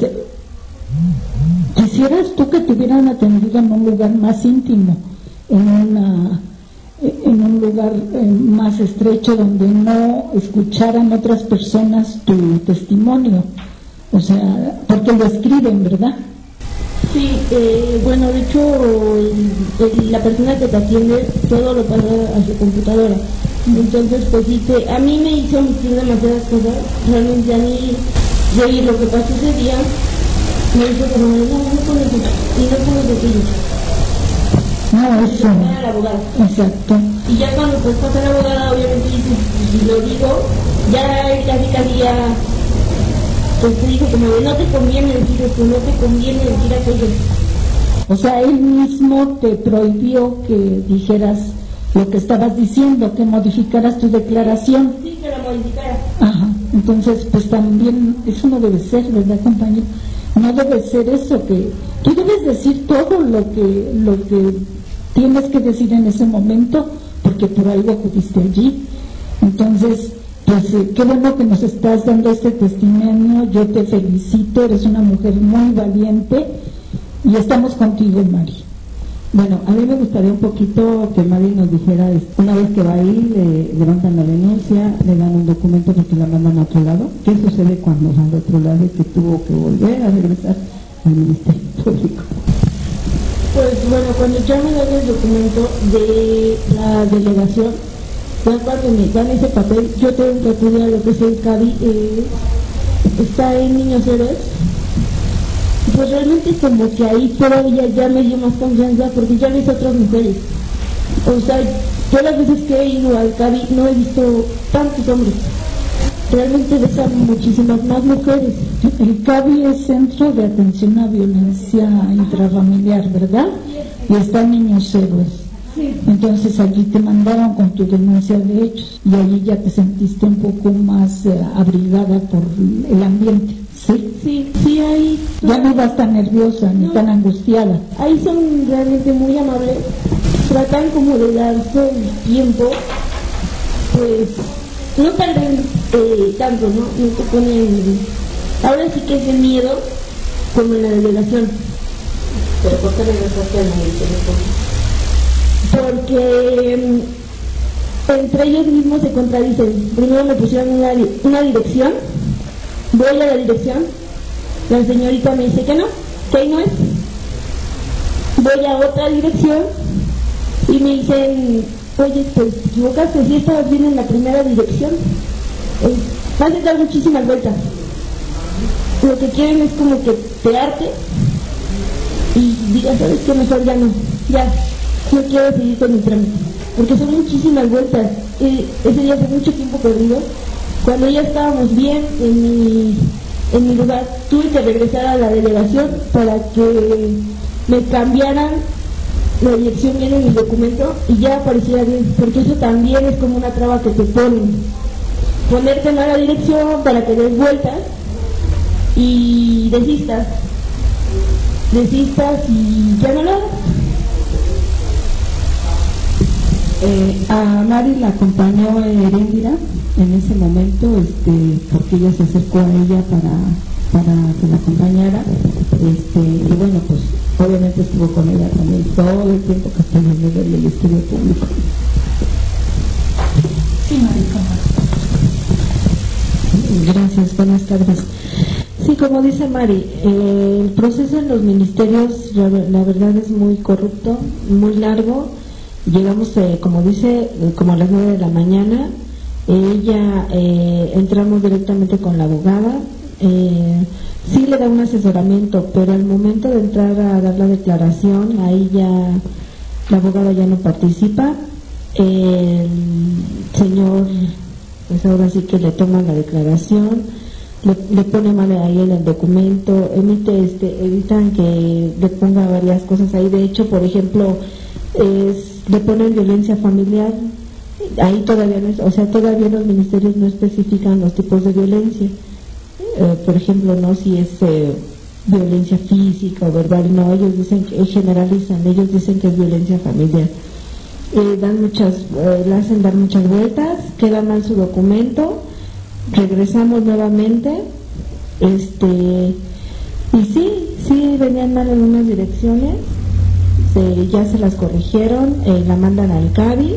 quisieras tú que te hubieran atendido en un lugar más íntimo, en una, en un lugar eh, más estrecho, donde no escucharan otras personas tu testimonio, o sea, porque lo escriben, ¿verdad? Sí, eh, bueno, de hecho, el, el, la persona que te atiende todo lo pasa a su computadora. Entonces, pues sí, te, a mí me hizo omitir demasiadas cosas. Realmente a mí, de ahí lo que pasó ese día, me hizo como, no, no con eso, y no con los aquellos. No, eso. Era la abogada. Exacto. Y ya cuando pues pasa la abogada, obviamente, y, y lo digo, ya casi casi ya... pues te dijo como de no te conviene decir esto, no te conviene decir aquello. O sea, él mismo te prohibió que dijeras lo que estabas diciendo, que modificaras tu declaración. Sí, que la modificara. Ajá, entonces pues también eso no debe ser, ¿verdad, compañero? No debe ser eso, que tú debes decir todo lo que, lo que tienes que decir en ese momento, porque por algo acudiste allí. Entonces, pues eh, qué bueno que nos estás dando este testimonio, yo te felicito, eres una mujer muy valiente y estamos contigo, Mari. Bueno, a mí me gustaría un poquito que Mari nos dijera, una vez que va ahí, le levantan la denuncia, le dan un documento porque la mandan a otro lado. ¿Qué sucede cuando va al otro lado y que tuvo que volver a regresar al Ministerio Público? Pues bueno, cuando ya me dan el documento de la delegación, ya cuando me dan ese papel, yo tengo que acudir a lo que es el CABI, eh, está en Niños Héroes. Pues realmente como que ahí todavía ya me dio más confianza porque ya ves a otras mujeres. O sea, todas las veces que he ido al CABI no he visto tantos hombres. Realmente ves a muchísimas más mujeres. El CABI es Centro de Atención a Violencia Intrafamiliar, ¿verdad? Y está en Niños Héroes. Sí. Entonces allí te mandaron con tu denuncia de hechos y allí ya te sentiste un poco más eh, abrigada por el ambiente. Sí, sí, sí, ahí... Ya no vas tan nerviosa ni no. tan angustiada. Ahí son realmente muy amables, tratan como de darse el tiempo, pues no tardan eh, tanto, ¿no? No te ponen... Ahora sí que es de miedo, como en la delegación. ¿Pero por qué regresaste al ministerio público? Porque um, entre ellos mismos se contradicen. Primero me pusieron una, una dirección, voy a la dirección, la señorita me dice que no, que ahí no es. Voy a otra dirección y me dicen, oye, pues te equivocaste, si estabas bien en la primera dirección. Eh, vas a dar muchísimas vueltas. Lo que quieren es como que te arte y digas, sabes que mejor ya no, ya, no quiero seguir con mi trámite, porque son muchísimas vueltas. Eh, ese día hace mucho tiempo perdido, cuando ya estábamos bien en mi, en mi lugar, tuve que regresar a la delegación para que me cambiaran la dirección bien en mi documento y ya apareciera bien, porque eso también es como una traba que te ponen, ponerte en la dirección para que des vueltas y desistas, desistas y ya no lo hagas. Eh, a Mari la acompañó Heréndira en ese momento, este, porque ella se acercó a ella para, para que la acompañara, este, y bueno, pues obviamente estuvo con ella también todo el tiempo que estuvo en el Ministerio Público. Sí, Mari, gracias, buenas tardes. Sí, como dice Mari, eh, el proceso en los ministerios la, la verdad es muy corrupto, muy largo. Llegamos, eh, como dice, eh, como a las nueve de la mañana. Ella, eh, entramos directamente con la abogada. Eh, sí le da un asesoramiento, pero al momento de entrar a dar la declaración, ahí ya la abogada ya no participa. El señor, pues ahora sí que le toma la declaración. Le, le pone mal ahí en el documento, emite, este, evitan que le ponga varias cosas ahí. De hecho, por ejemplo, es, le ponen violencia familiar, ahí todavía no es, o sea, todavía los ministerios no especifican los tipos de violencia. Eh, por ejemplo, no si es eh, violencia física o verbal, no, ellos dicen que generalizan, ellos dicen que es violencia familiar. Eh, dan muchas, eh, le hacen dar muchas vueltas, queda mal su documento. Regresamos nuevamente, este, y sí, sí venían mal en unas direcciones, se, ya se las corrigieron, eh, la mandan al CABI,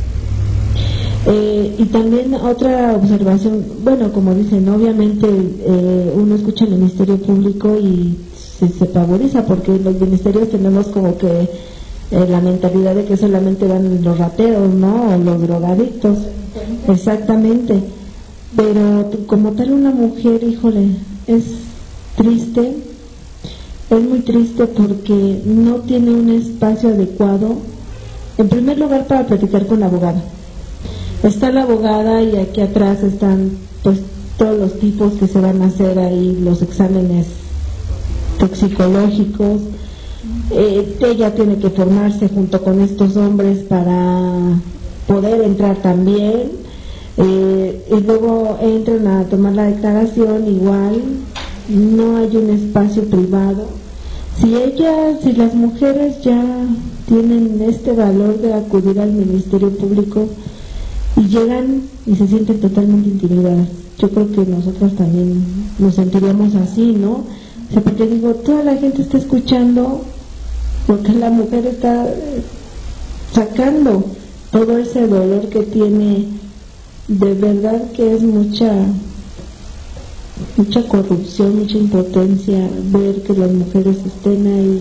eh, y también otra observación, bueno, como dicen, obviamente eh, uno escucha el Ministerio Público y se, se pavoriza, porque en los ministerios tenemos como que eh, la mentalidad de que solamente van los rateros, ¿no?, o los drogadictos, exactamente. Pero como tal una mujer, híjole, es triste, es muy triste porque no tiene un espacio adecuado, en primer lugar para platicar con la abogada. Está la abogada y aquí atrás están pues todos los tipos que se van a hacer ahí, los exámenes toxicológicos. Eh, ella tiene que formarse junto con estos hombres para poder entrar también. Eh, y luego entran a tomar la declaración, igual no hay un espacio privado. Si ellas, si las mujeres ya tienen este valor de acudir al Ministerio Público y llegan y se sienten totalmente intimidadas, yo creo que nosotros también nos sentiríamos así, ¿no? O sea, porque digo, toda la gente está escuchando porque la mujer está sacando todo ese dolor que tiene. De verdad que es mucha mucha corrupción, mucha impotencia ver que las mujeres estén ahí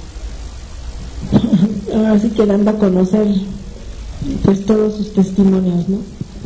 ahora sí que dando a conocer pues todos sus testimonios, ¿no?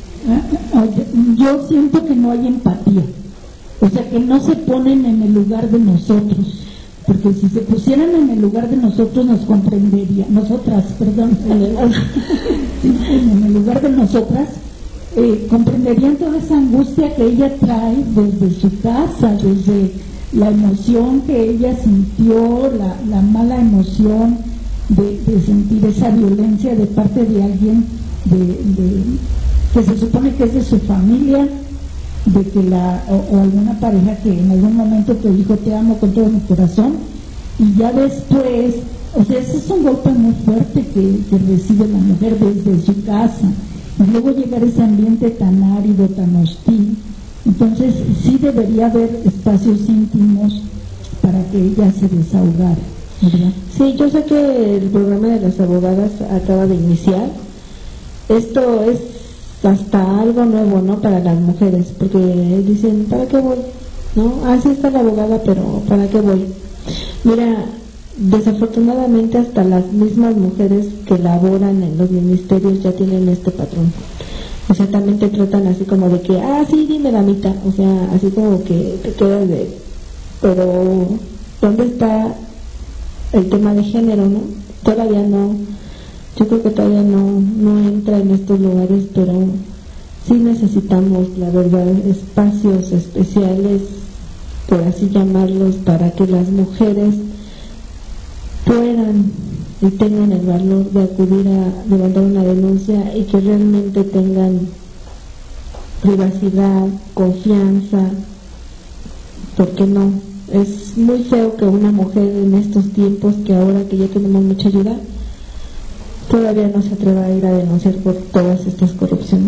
Yo siento que no hay empatía, o sea, que no se ponen en el lugar de nosotros, porque si se pusieran en el lugar de nosotros nos comprendería, nosotras, perdón, en el lugar de nosotras Eh, comprenderían toda esa angustia que ella trae desde su casa, desde la emoción que ella sintió, la, la mala emoción de, de sentir esa violencia de parte de alguien de, de, que se supone que es de su familia, de que la o, o alguna pareja que en algún momento te dijo te amo con todo mi corazón, y ya después, o sea, ese es un golpe muy fuerte que, que recibe la mujer desde su casa, y luego llegar a ese ambiente tan árido, tan hostil. Entonces sí debería haber espacios íntimos para que ella se desahogara, ¿verdad? Sí, yo sé que el programa de las abogadas acaba de iniciar. Esto es hasta algo nuevo, ¿no?, para las mujeres, porque dicen, ¿para qué voy? ¿No? Ah, sí está la abogada, pero ¿para qué voy? Mira, desafortunadamente hasta las mismas mujeres que laboran en los ministerios ya tienen este patrón. O sea, también te tratan así como de que, ah, sí, dime la mitad. O sea, así como que te quedas de, pero ¿dónde está el tema de género, no? Todavía no, yo creo que todavía no, no entra en estos lugares, pero sí necesitamos, la verdad, espacios especiales, por así llamarlos, para que las mujeres puedan y tengan el valor de acudir a levantar una denuncia y que realmente tengan privacidad, confianza, porque no, es muy feo que una mujer en estos tiempos, que ahora que ya tenemos mucha ayuda, todavía no se atreva a ir a denunciar por todas estas corrupciones.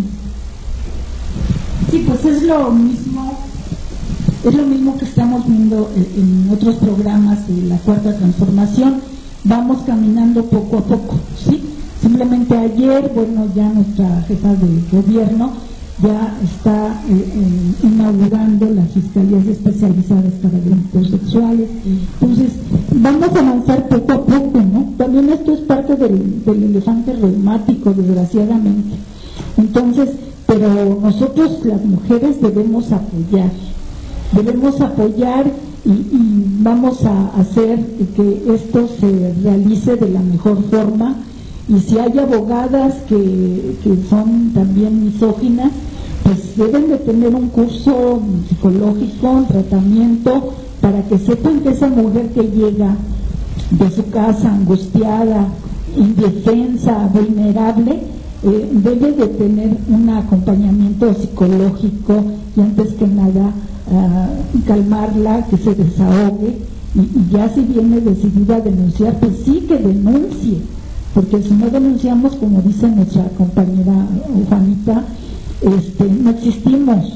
Sí, pues es lo mismo, es lo mismo que estamos viendo en otros programas de la Cuarta Transformación. Vamos caminando poco a poco, ¿sí? Simplemente ayer, bueno, ya nuestra jefa de gobierno ya está eh, eh, inaugurando las fiscalías especializadas para delitos sexuales. Entonces, vamos a avanzar poco a poco, ¿no? También esto es parte del, del elefante reumático, desgraciadamente. Entonces, pero nosotros las mujeres debemos apoyar, debemos apoyar y, y vamos a hacer que esto se realice de la mejor forma. Y si hay abogadas que, que son también misóginas, pues deben de tener un curso psicológico, un tratamiento, para que sepan que esa mujer que llega de su casa angustiada, indefensa, vulnerable, eh, debe de tener un acompañamiento psicológico y antes que nada uh, calmarla, que se desahogue, y, y ya si viene decidida a denunciar, pues sí que denuncie, porque si no denunciamos, como dice nuestra compañera Juanita, este, no existimos,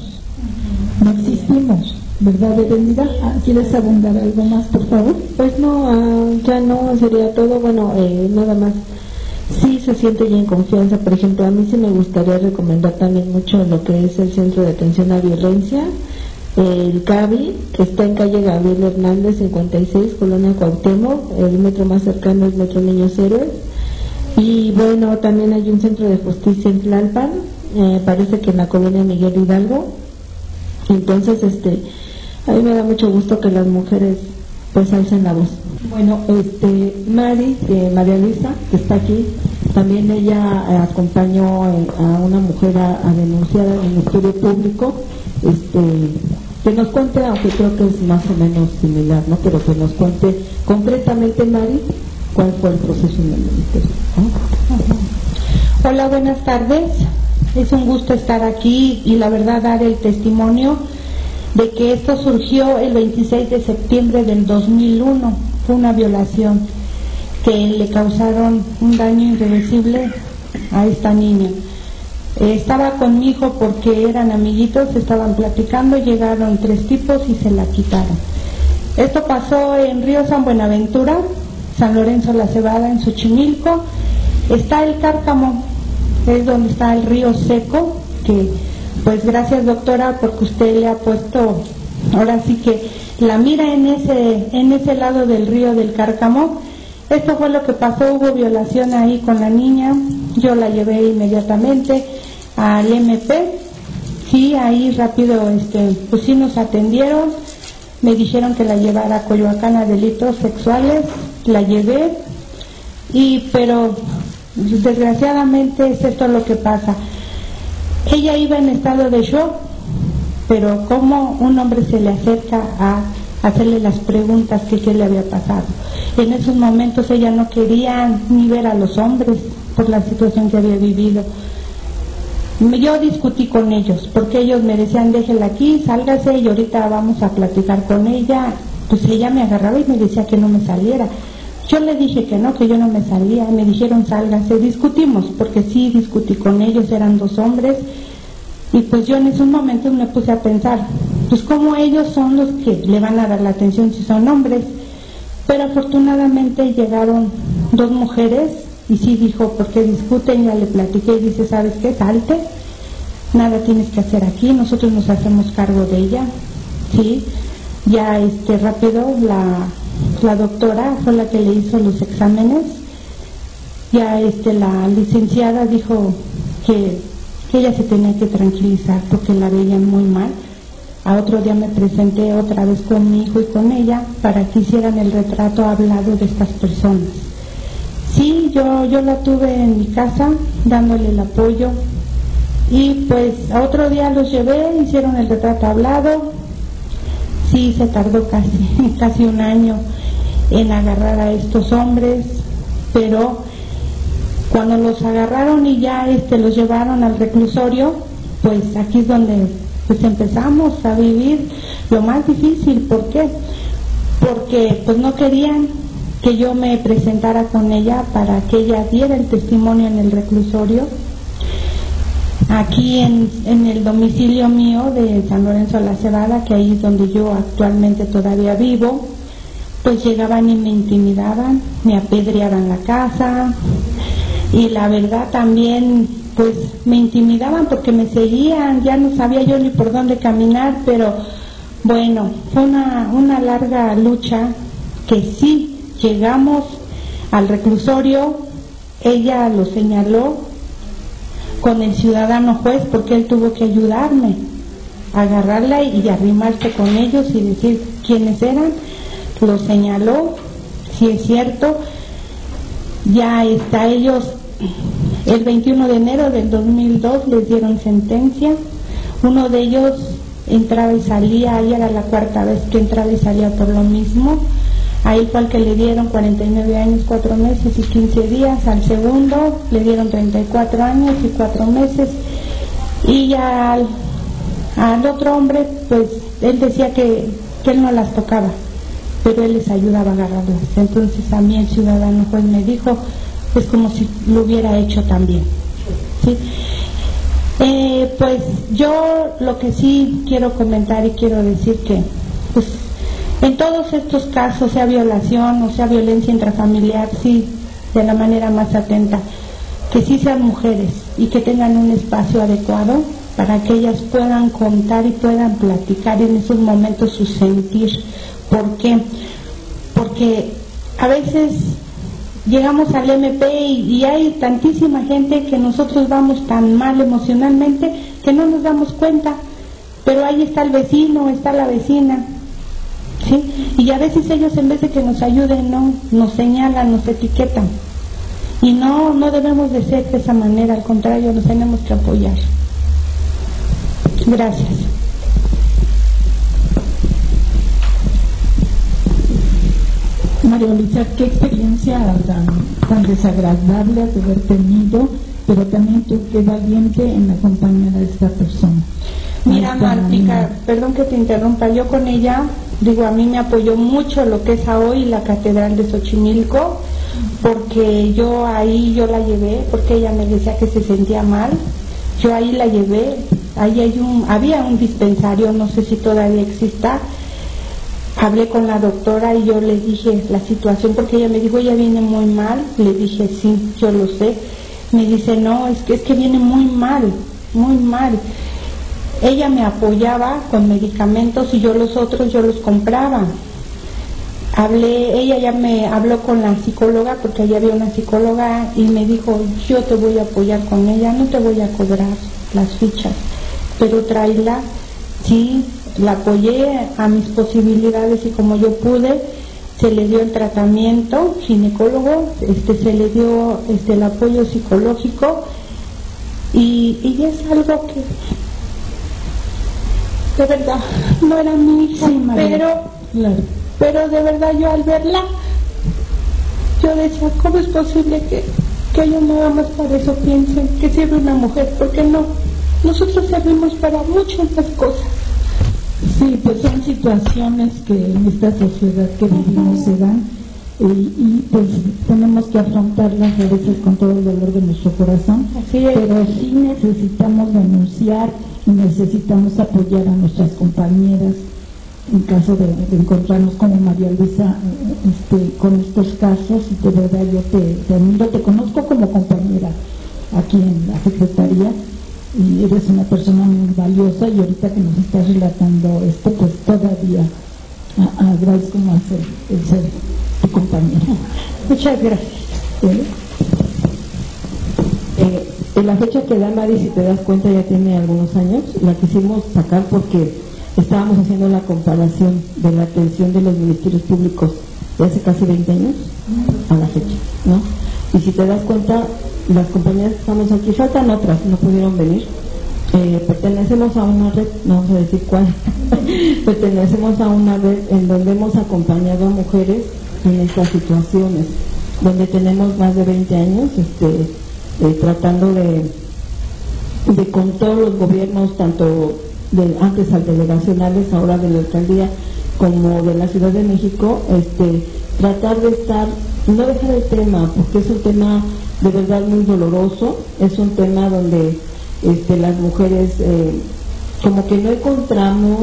no existimos, ¿verdad, Edelmira? ¿Quieres abundar algo más, por favor? Pues no, uh, ya no sería todo. Bueno, eh, nada más, sí se siente ya en confianza. Por ejemplo, a mí sí me gustaría recomendar también mucho lo que es el Centro de Atención a Violencia, el CAVI, que está en calle Gabriel Hernández cincuenta y seis, Colonia Cuauhtémoc. El metro más cercano es Metro Niños Héroes. Y bueno, también hay un centro de justicia en Tlalpan, eh, parece que en la colonia Miguel Hidalgo. Entonces, este, a mí me da mucho gusto que las mujeres pues alcen la voz. Bueno, este, Mari, eh, María Luisa, que está aquí, también ella eh, acompañó eh, a una mujer a, a denunciar al Ministerio Público, este, que nos cuente, aunque creo que es más o menos similar, ¿no? Pero que nos cuente concretamente, Mari, cuál fue el proceso en el Ministerio. ¿Oh? Hola, buenas tardes. Es un gusto estar aquí y la verdad dar el testimonio de que esto surgió el veintiséis de septiembre del dos mil uno. Fue una violación que le causaron un daño irreversible a esta niña. Eh, estaba con mi hijo porque eran amiguitos, estaban platicando, llegaron tres tipos y se la quitaron. Esto pasó en Río San Buenaventura, San Lorenzo La Cebada, en Xochimilco. Está el Cárcamo, es donde está el río seco, que pues gracias, doctora, porque usted le ha puesto ahora sí que la mira en ese en ese lado del río del Cárcamo. Esto fue lo que pasó, hubo violación ahí con la niña. Yo la llevé inmediatamente al M P, sí, ahí rápido, este, pues sí nos atendieron, me dijeron que la llevara a Coyoacán a delitos sexuales, la llevé, y pero desgraciadamente es esto lo que pasa. Ella iba en estado de shock, pero como un hombre se le acerca a hacerle las preguntas que qué le había pasado. En esos momentos ella no quería ni ver a los hombres por la situación que había vivido. Yo discutí con ellos, porque ellos me decían, déjela aquí, sálgase y ahorita vamos a platicar con ella. Pues ella me agarraba y me decía que no me saliera. Yo le dije que no, que yo no me salía, me dijeron sálgase. Discutimos, porque sí discutí con ellos, eran dos hombres, y pues yo en esos momentos me puse a pensar, pues como ellos son los que le van a dar la atención si son hombres. Pero afortunadamente llegaron dos mujeres, y sí dijo, ¿por qué discuten? Ya le platiqué y dice, ¿sabes qué? Salte, nada tienes que hacer aquí, nosotros nos hacemos cargo de ella, ¿sí? Ya este rápido la, la doctora fue la que le hizo los exámenes, ya este la licenciada dijo que, que ella se tenía que tranquilizar porque la veían muy mal. A otro día me presenté otra vez con mi hijo y con ella para que hicieran el retrato hablado de estas personas. Sí, yo, yo la tuve en mi casa dándole el apoyo, y pues a otro día los llevé, hicieron el retrato hablado. Sí, se tardó casi, casi un año en agarrar a estos hombres, pero cuando los agarraron y ya este los llevaron al reclusorio, pues aquí es donde pues empezamos a vivir lo más difícil. ¿Por qué? Porque pues no querían que yo me presentara con ella para que ella diera el testimonio en el reclusorio. Aquí en, en el domicilio mío de San Lorenzo La Cebada, que ahí es donde yo actualmente todavía vivo, pues llegaban y me intimidaban, me apedreaban la casa, y la verdad también pues me intimidaban porque me seguían, ya no sabía yo ni por dónde caminar. Pero bueno, fue una, una larga lucha que sí llegamos al reclusorio. Ella lo señaló con el ciudadano juez, porque él tuvo que ayudarme a agarrarla y arrimarse con ellos y decir quiénes eran. Lo señaló, si es cierto. Ya está, ellos el veintiuno de enero del dos mil dos les dieron sentencia. Uno de ellos entraba y salía, ahí era la cuarta vez que entraba y salía por lo mismo. Ahí fue al que le dieron cuarenta y nueve años, cuatro meses y quince días. Al segundo le dieron treinta y cuatro años y cuatro meses. Y ya al, al otro hombre, pues él decía que, que él no las tocaba, pero él les ayudaba a agarrarlas. Entonces a mí el ciudadano juez me dijo, pues como si lo hubiera hecho también, ¿sí? Eh, pues yo lo que sí quiero comentar y quiero decir que, pues, en todos estos casos, sea violación o sea violencia intrafamiliar, sí, de la manera más atenta, que sí sean mujeres y que tengan un espacio adecuado para que ellas puedan contar y puedan platicar en esos momentos su sentir. ¿Por qué? Porque a veces llegamos al M P y, y hay tantísima gente que nosotros vamos tan mal emocionalmente que no nos damos cuenta, pero ahí está el vecino, está la vecina, ¿sí? Y a veces ellos, en vez de que nos ayuden, no, nos señalan, nos etiquetan, y no, no debemos de ser de esa manera, al contrario, nos tenemos que apoyar. Gracias. María Luisa, qué experiencia tan, tan desagradable has de haber tenido, pero también tú qué valiente en acompañar a esta persona. Mira, Martica, perdón que te interrumpa, yo con ella, digo, a mí me apoyó mucho lo que es hoy la Catedral de Xochimilco, porque yo ahí, yo la llevé, porque ella me decía que se sentía mal, yo ahí la llevé, ahí hay un, había un dispensario, no sé si todavía exista. Hablé con la doctora y yo le dije la situación, porque ella me dijo, ella viene muy mal. Le dije, sí, yo lo sé. Me dice, no, es que es que viene muy mal, muy mal. Ella me apoyaba con medicamentos y yo los otros yo los compraba. Hablé, ella ya me habló con la psicóloga, porque allá había una psicóloga, y me dijo, yo te voy a apoyar con ella, no te voy a cobrar las fichas, pero tráela, sí. La apoyé a mis posibilidades y como yo pude, se le dio el tratamiento ginecólogo, este, se le dio este, el apoyo psicológico, y, y es algo que de verdad no era mi hija, sí, pero Claro. Pero de verdad yo al verla, yo decía, ¿cómo es posible que, que ellos nada más para eso piensen que sirve una mujer? Porque no, nosotros servimos para muchas más cosas. Sí, pues son situaciones que en esta sociedad que vivimos se dan y, y pues tenemos que afrontarlas a veces con todo el dolor de nuestro corazón. Así es. Pero sí necesitamos denunciar y necesitamos apoyar a nuestras compañeras en caso de, de encontrarnos como María Luisa este, con estos casos. Y de verdad yo te, te admiro, te conozco como compañera aquí en la Secretaría y eres una persona muy valiosa, y ahorita que nos estás relatando esto, pues todavía a, a, agradezco más el, el ser tu compañera. Muchas gracias. ¿Eh? Eh, en la fecha que da Mari, si te das cuenta, ya tiene algunos años. La quisimos sacar porque estábamos haciendo la comparación de la atención de los ministerios públicos de hace casi veinte años a la fecha, ¿no? Y si te das cuenta, las compañías que estamos aquí, faltan otras, no pudieron venir. Eh, pertenecemos a una red, no vamos a decir cuál, pertenecemos a una red en donde hemos acompañado a mujeres en estas situaciones, donde tenemos más de veinte años este, eh, tratando de, de con todos los gobiernos, tanto de antes al delegacionales, ahora de la alcaldía, como de la Ciudad de México, este, tratar de estar, no dejar el tema, porque es un tema de verdad muy doloroso, es un tema donde este, las mujeres eh, como que no encontramos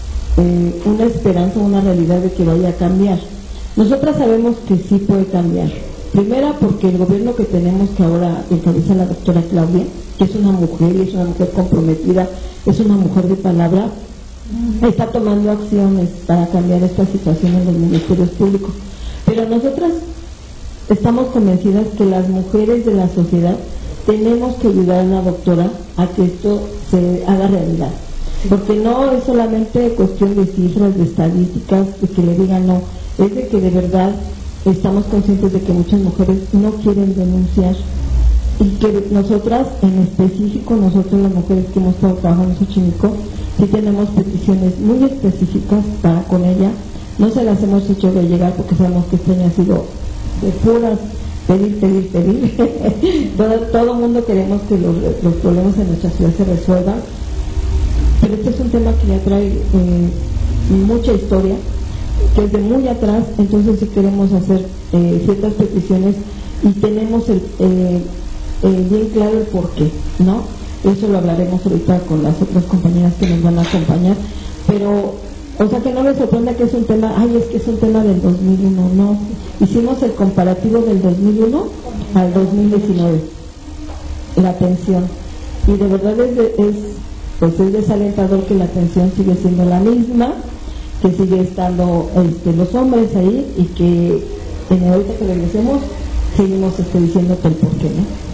eh, una esperanza, una realidad de que vaya a cambiar. Nosotras sabemos que sí puede cambiar. Primera, porque el gobierno que tenemos, que ahora encabeza la doctora Claudia, que es una mujer y es una mujer comprometida, es una mujer de palabra, está tomando acciones para cambiar esta situación en los ministerios públicos. Pero nosotras estamos convencidas que las mujeres de la sociedad tenemos que ayudar a la doctora a que esto se haga realidad, porque no es solamente cuestión de cifras, de estadísticas, de que le digan no, es de que de verdad estamos conscientes de que muchas mujeres no quieren denunciar, y que nosotras, en específico, nosotros las mujeres que hemos estado trabajando en Xochimilco, sí tenemos peticiones muy específicas para con ella. No se las hemos hecho de llegar porque sabemos que este año ha sido de puras pedir, pedir, pedir. todo, todo el mundo queremos que los, los problemas en nuestra ciudad se resuelvan, pero este es un tema que ya trae eh, mucha historia, que es de muy atrás. Entonces sí queremos hacer eh, ciertas peticiones y tenemos el, eh, eh, bien claro el por qué, ¿no? Eso lo hablaremos ahorita con las otras compañeras que nos van a acompañar, pero o sea que no les sorprenda que es un tema, ay, es que es un tema del dos mil uno, no, hicimos el comparativo del dos mil uno al dos mil diecinueve, la atención, y de verdad es, de, es pues es desalentador que la atención sigue siendo la misma, que sigue estando este, los hombres ahí, y que en ahorita que regresemos seguimos este, diciéndote el por qué, ¿no?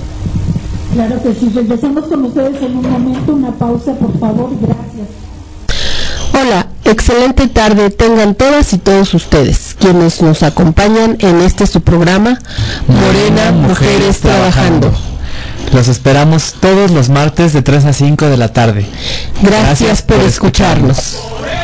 Claro que sí, regresamos con ustedes en un momento, una pausa, por favor, gracias. Hola, excelente tarde tengan todas y todos ustedes, quienes nos acompañan en este su programa, Morena Mujeres Trabajando. Los esperamos todos los martes de tres a cinco de la tarde. Gracias, Gracias por, por escucharnos. escucharnos.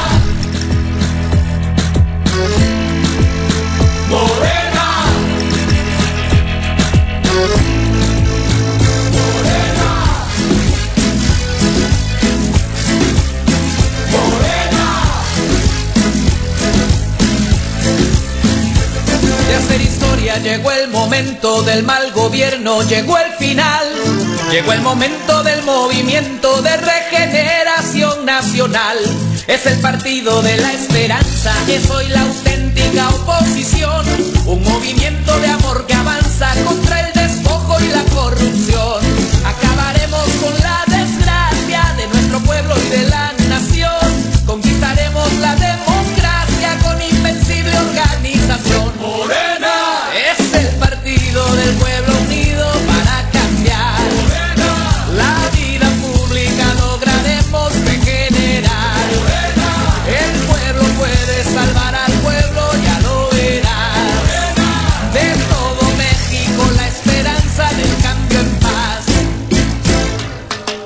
Llegó el momento del mal gobierno, llegó el final, llegó el momento del movimiento de regeneración nacional. Es el partido de la esperanza, es hoy la auténtica oposición, un movimiento de amor que avanza contra el despojo y la corrupción. Acabaremos con la desgracia de nuestro pueblo y de la nación, conquistaremos la democracia con invencible organización. Morena es el partido del pueblo unido para cambiar. Morena, la vida pública lograremos regenerar. Morena, el pueblo puede salvar al pueblo, ya lo verá. Morena, de todo México la esperanza del cambio en paz.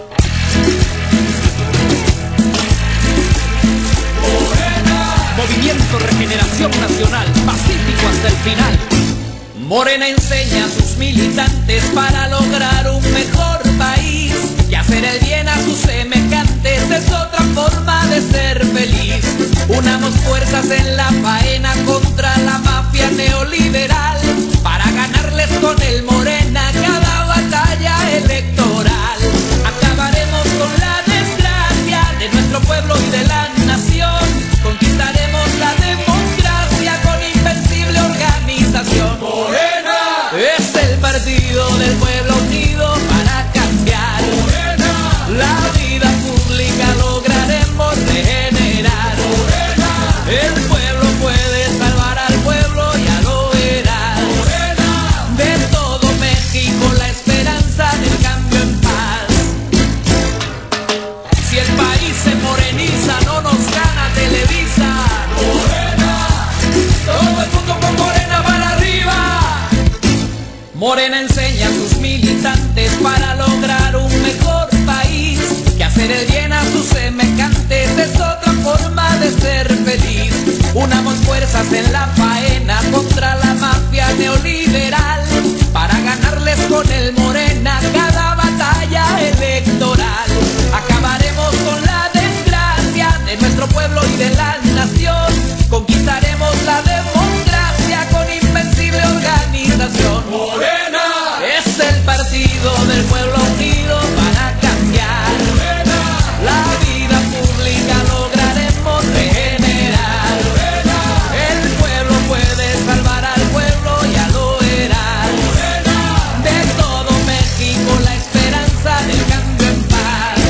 regeneración nacional, pacífico hasta el final. Morena enseña a sus militantes para lograr un mejor país, y hacer el bien a sus semejantes es otra forma de ser feliz. Unamos fuerzas en la faena contra la mafia neoliberal, para ganarles con el Morena cada batalla electoral. Acabaremos con la desgracia de nuestro pueblo y de la nación, conquistaremos la democracia con invencible organización. Morena es el partido del pueblo unido para cambiar. Morena, la vida pública lograremos regenerar. Morena, el pueblo puede salvar al pueblo, ya lo verás. Morena, de todo México la esperanza del cambio en paz. Si el país se moreniza, no nos gana Televisa. Morena, todo el mundo con Morena para arriba. Morena enseña a sus militantes para lograr un mejor país, que hacer el bien a sus semejantes es otra forma de ser feliz. Unamos fuerzas en la faena contra la mafia neoliberal, para ganarles con el Morena cada batalla electoral. Acabaremos con la desgracia de nuestro pueblo y de la nación, conquistaremos la democracia con invencible organización. Morena es el partido del pueblo unido para cambiar. Morena, la vida pública lograremos regenerar. Morena, el pueblo puede salvar al pueblo, ya lo verás. Morena, de todo México la esperanza del cambio en paz.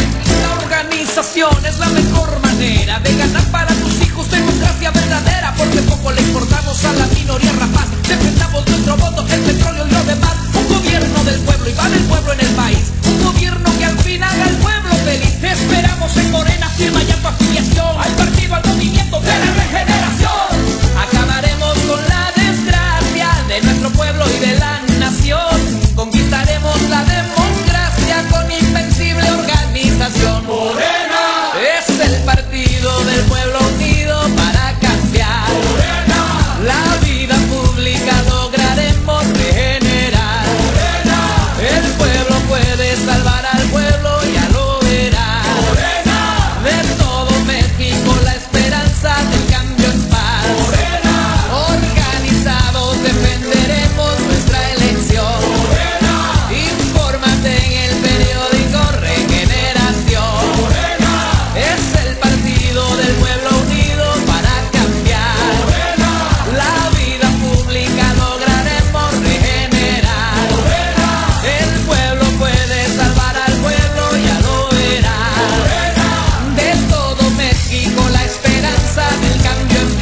La organización es la mejor manera de ganar para tus hijos democracia verdadera, porque poco le importamos a la minoría rapaz. Defendamos nuestro voto, el petróleo y lo demás. Un gobierno del pueblo y va del pueblo en el país. Un gobierno que al fin haga al pueblo feliz. Esperamos en Morena firma y afiliación al partido, al movimiento de la regeneración. Acabaremos con la desgracia de nuestro pueblo y de la nación, conquistaremos la democracia con invencible organización. Morena es el partido del pueblo unido para cambiar. Morena, la vida pública lograremos regenerar. Morena, el pueblo puede salvar al pueblo, ya lo verás. Morena, de todo México la esperanza del cambio en paz. Morena, organizados defenderemos nuestra elección. Morena, infórmate en el periódico Regeneración. Morena, es el partido del pueblo unido para cambiar. Morena, la vida pública lograremos regenerar. Morena, el pueblo puede salvar al pueblo, ya lo verás. Morena, de todo México la esperanza del cambio en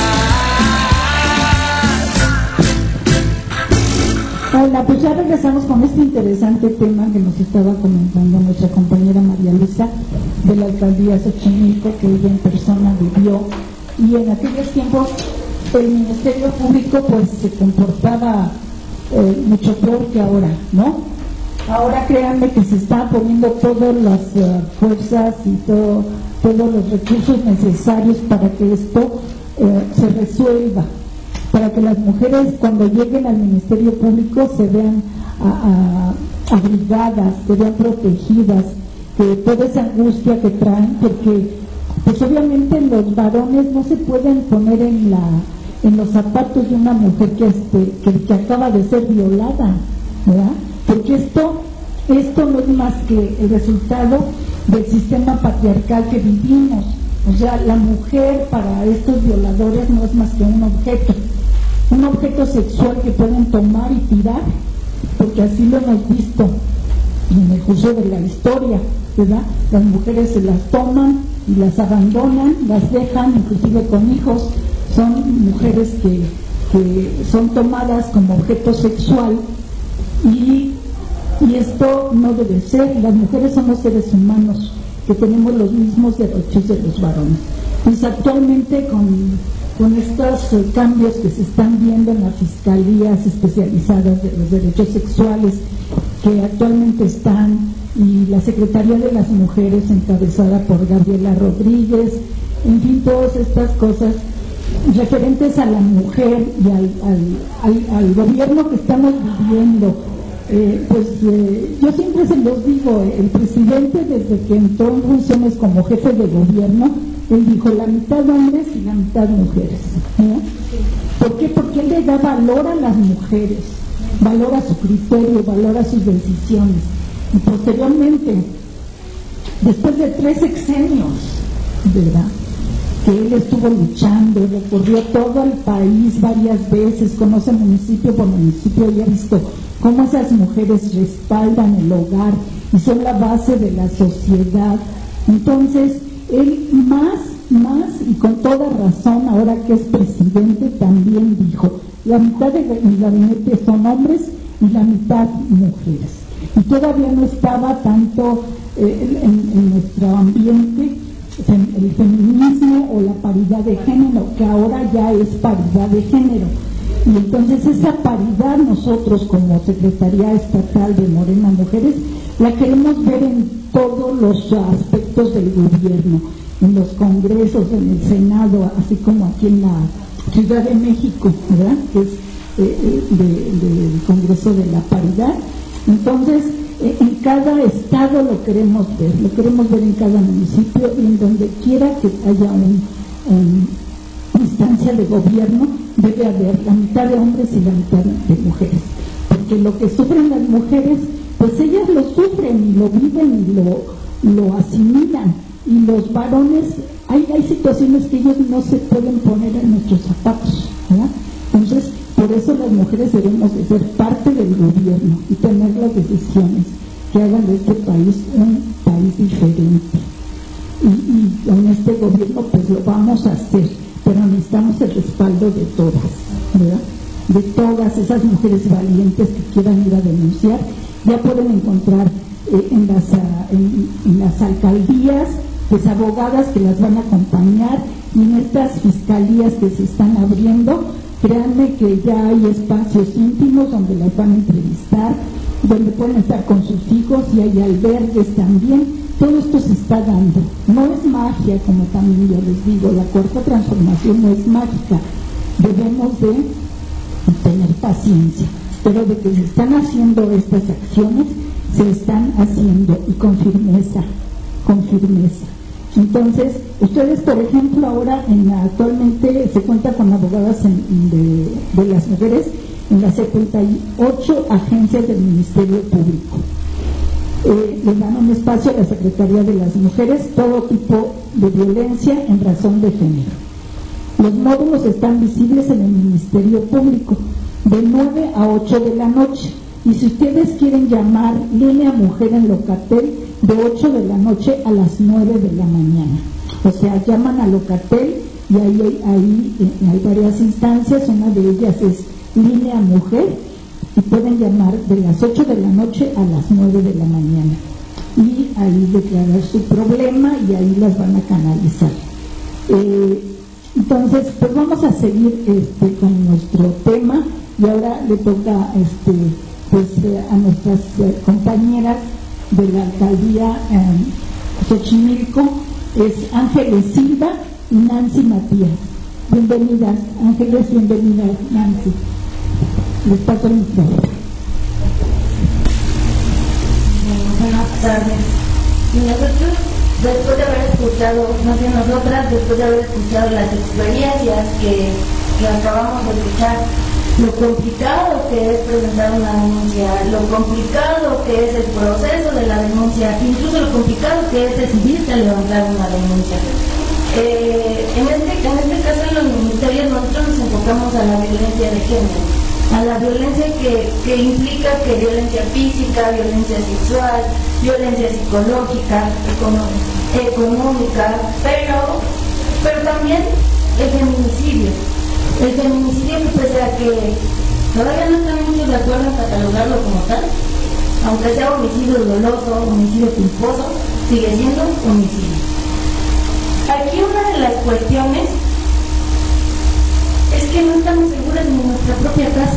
paz. Hola, pues ya regresamos con este interesante tema que nos estaba comentando nuestra compañera María Luisa de la alcaldía Xochimilco, que ella en persona vivió, y en aquellos tiempos el Ministerio Público pues se comportaba eh, mucho peor que ahora, ¿no? Ahora créanme que se están poniendo todas las uh, fuerzas y todo, todos los recursos necesarios para que esto eh, se resuelva, para que las mujeres cuando lleguen al Ministerio Público se vean a, a, abrigadas, se vean protegidas, que toda esa angustia que traen, porque pues obviamente los varones no se pueden poner en la en los zapatos de una mujer que este que, que acaba de ser violada, ¿verdad? Porque esto esto no es más que el resultado del sistema patriarcal que vivimos. O sea, la mujer para estos violadores no es más que un objeto, un objeto sexual que pueden tomar y tirar, porque así lo hemos visto en el curso de la historia, ¿verdad? Las mujeres se las toman y las abandonan, las dejan, inclusive con hijos. Son mujeres que, que son tomadas como objeto sexual, y, y esto no debe ser. Las mujeres somos seres humanos que tenemos los mismos derechos de los varones. Pues actualmente con, con estos eh, cambios que se están viendo en las fiscalías especializadas de los derechos sexuales que actualmente están, y la Secretaría de las Mujeres encabezada por Gabriela Rodríguez, en fin, todas estas cosas referentes a la mujer y al, al, al, al gobierno que estamos viviendo. Eh, pues eh, yo siempre se los digo, el presidente desde que entró en funciones como jefe de gobierno, él dijo la mitad hombres y la mitad mujeres, ¿no? ¿Por qué? Porque él le da valor a las mujeres, valor a su criterio, valor a sus decisiones. Y posteriormente, después de tres sexenios, ¿verdad?, que él estuvo luchando, recorrió todo el país varias veces, conoce municipio por municipio y ha visto cómo esas mujeres respaldan el hogar y son la base de la sociedad. Entonces, él más, más y con toda razón, ahora que es presidente, también dijo, la mitad de mi gabinete son hombres y la mitad mujeres. Y todavía no estaba tanto eh, en, en nuestro ambiente el feminismo o la paridad de género, que ahora ya es paridad de género. Y entonces esa paridad nosotros como Secretaría Estatal de Morena Mujeres la queremos ver en todos los aspectos del gobierno, en los congresos, en el Senado, así como aquí en la Ciudad de México, ¿verdad?, que es eh, de, de, del Congreso de la Paridad. Entonces, eh, en cada estado lo queremos ver, lo queremos ver en cada municipio y en donde quiera que haya un, un instancia de gobierno, debe haber la mitad de hombres y la mitad de mujeres, porque lo que sufren las mujeres, pues ellas lo sufren y lo viven y lo, lo asimilan, y los varones, hay, hay situaciones que ellos no se pueden poner en nuestros zapatos, ¿verdad? Entonces, por eso las mujeres debemos de ser parte del gobierno y tener las decisiones que hagan de este país un país diferente. Y, y con este gobierno pues lo vamos a hacer, pero necesitamos el respaldo de todas, ¿verdad?, de todas esas mujeres valientes que quieran ir a denunciar. Ya pueden encontrar eh, en, las, uh, en, en las alcaldías pues abogadas que las van a acompañar, y en estas fiscalías que se están abriendo, créanme que ya hay espacios íntimos donde las van a entrevistar, donde pueden estar con sus hijos, y hay albergues también. Todo esto se está dando, no es magia, como también yo les digo, la cuarta transformación no es mágica, debemos de tener paciencia, pero de que se están haciendo estas acciones, se están haciendo, y con firmeza, con firmeza. Entonces, ustedes, por ejemplo, ahora en la, actualmente se cuenta con abogadas en, de, de las mujeres en las setenta y ocho agencias del Ministerio Público. Eh, le dan un espacio a la Secretaría de las Mujeres, todo tipo de violencia en razón de género. Los módulos están visibles en el Ministerio Público de nueve a ocho de la noche, y si ustedes quieren llamar Línea Mujer en Locatel, de ocho de la noche a las nueve de la mañana. O sea, llaman a Locatel y ahí hay, ahí, eh, hay varias instancias, una de ellas es Línea Mujer, y pueden llamar de las ocho de la noche a las nueve de la mañana y ahí declarar su problema, y ahí las van a canalizar. Eh, entonces, pues vamos a seguir este, con nuestro tema, y ahora le toca este, pues, eh, a nuestras eh, compañeras de la alcaldía eh, Xochimilco, es Ángeles Silva y Nancy Matías. Bienvenidas, Ángeles, bienvenidas, Nancy. Les paso el micrófono. Buenas tardes. Y nosotros, después de haber escuchado, no sé, nosotras, después de haber escuchado las experiencias que, que acabamos de escuchar, lo complicado que es presentar una denuncia, lo complicado que es el proceso de la denuncia, incluso lo complicado que es decidirse a levantar una denuncia. Eh, en, este, en este caso, en los ministerios, nosotros nos enfocamos a la violencia de género, a la violencia que, que implica que violencia física, violencia sexual, violencia psicológica, económica, pero, pero también el feminicidio. El feminicidio, que pese a que todavía no están muchos de acuerdo en catalogarlo como tal, aunque sea homicidio doloso, homicidio culposo, sigue siendo homicidio. Aquí una de las cuestiones es que no estamos seguras ni en nuestra propia casa.